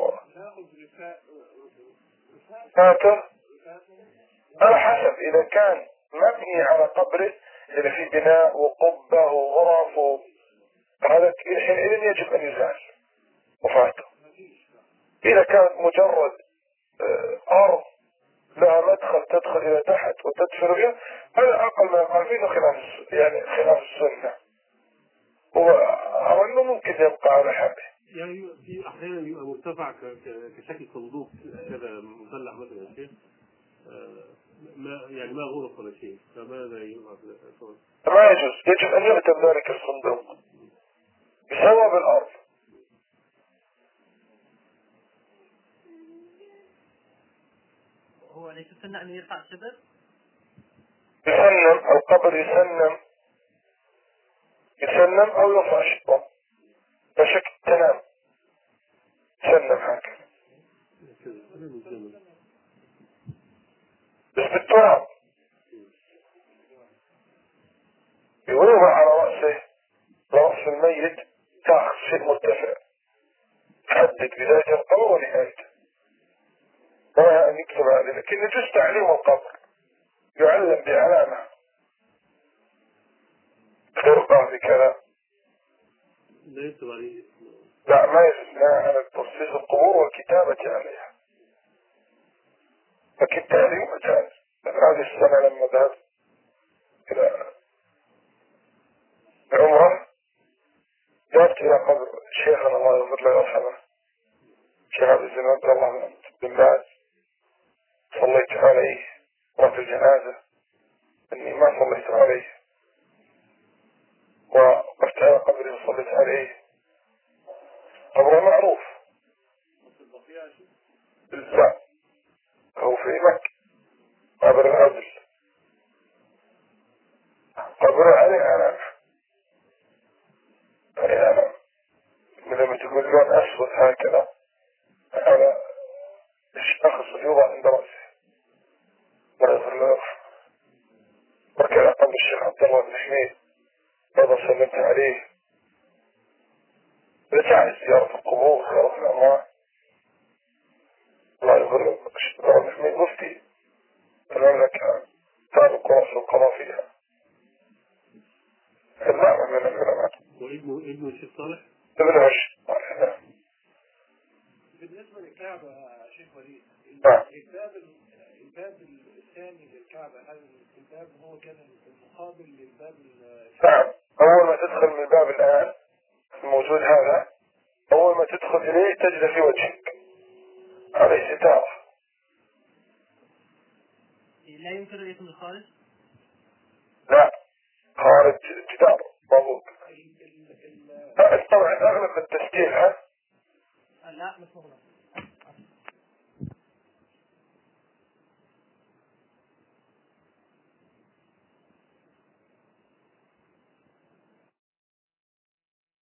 رفاته على حسب، إذا كان مبني على قبره، إذا في بناء وقبة وغرف هذا حينئذ يجب أن يزال وفاته. إذا كانت مجرد أرض لها مدخل تدخل إلى تحت وتدفن فيها، هذا أقل ما يقال فيه خلاف السنة، وأنه ممكن يبقى على حاله. يعني في أحيانا يبقى مرتفع كشكل صندوق كذا مسلح مثلا يا شيخ، ما غرف ولا شيء، فماذا يبقى ما يجوز، يجب أن يهدم ذلك الصندوق يسوى بالأرض. هو ليس سنة أن يرفع شبر؟ يسنم القبر، يسنم أو يرفع شبر بشكل تنام، يسنم هكذا بس بالتراب، يوضع على رأس الميت، تأخذ شيء مرتفع تحدد بداية القبر ونهايته، ما أن يكتب عليه، لكن يجوز تعليم القبر، يعلم بعلامة خرقة بكذا، لا ما يجوز على تخصيص القبور والكتابة عليها، لكن تعليم مجاز. هذه السنة لما ذهبت إلى عمره ذهبت إلى قبر شيخنا الله يغفر له ويرحمه شيخ عبد الزمان رضي الله عنه بن باز، صليت عليه وقت الجنازة، إني ما صليت عليه، وقفت على قبري وصليت عليه، قبره معروف، لا هو في مكة، قبر العدل، قبره عليه علامة، لما تقول لون أسود هكذا على الشخص يوضع عند رأسه، لا يغفر له وهكذا قال الشيخ عبد الله بن حميد رضي سلمت عليه رجع زيارة القبور زيارة الأموات. الله يقول الشيخ عبد الله بن حميد مفتي المملكة تابع قرص والقضاء فيها النعمة من العلماء. وابنه الشيخ صالح ابن عش. بالنسبة للكعبة يا شيخ وليد، الباب الثاني للكعبة، هل الباب هو كان المقابل للباب نعم. أول ما تدخل من الباب الآن الموجود هذا، أول ما تدخل إليه تجد في وجهك عليه ستارة. لا يمكن رؤية من الخارج؟ لا، خارج جدار موجود. طبعا أغلب التسجيل ها؟ لا مش مغلق.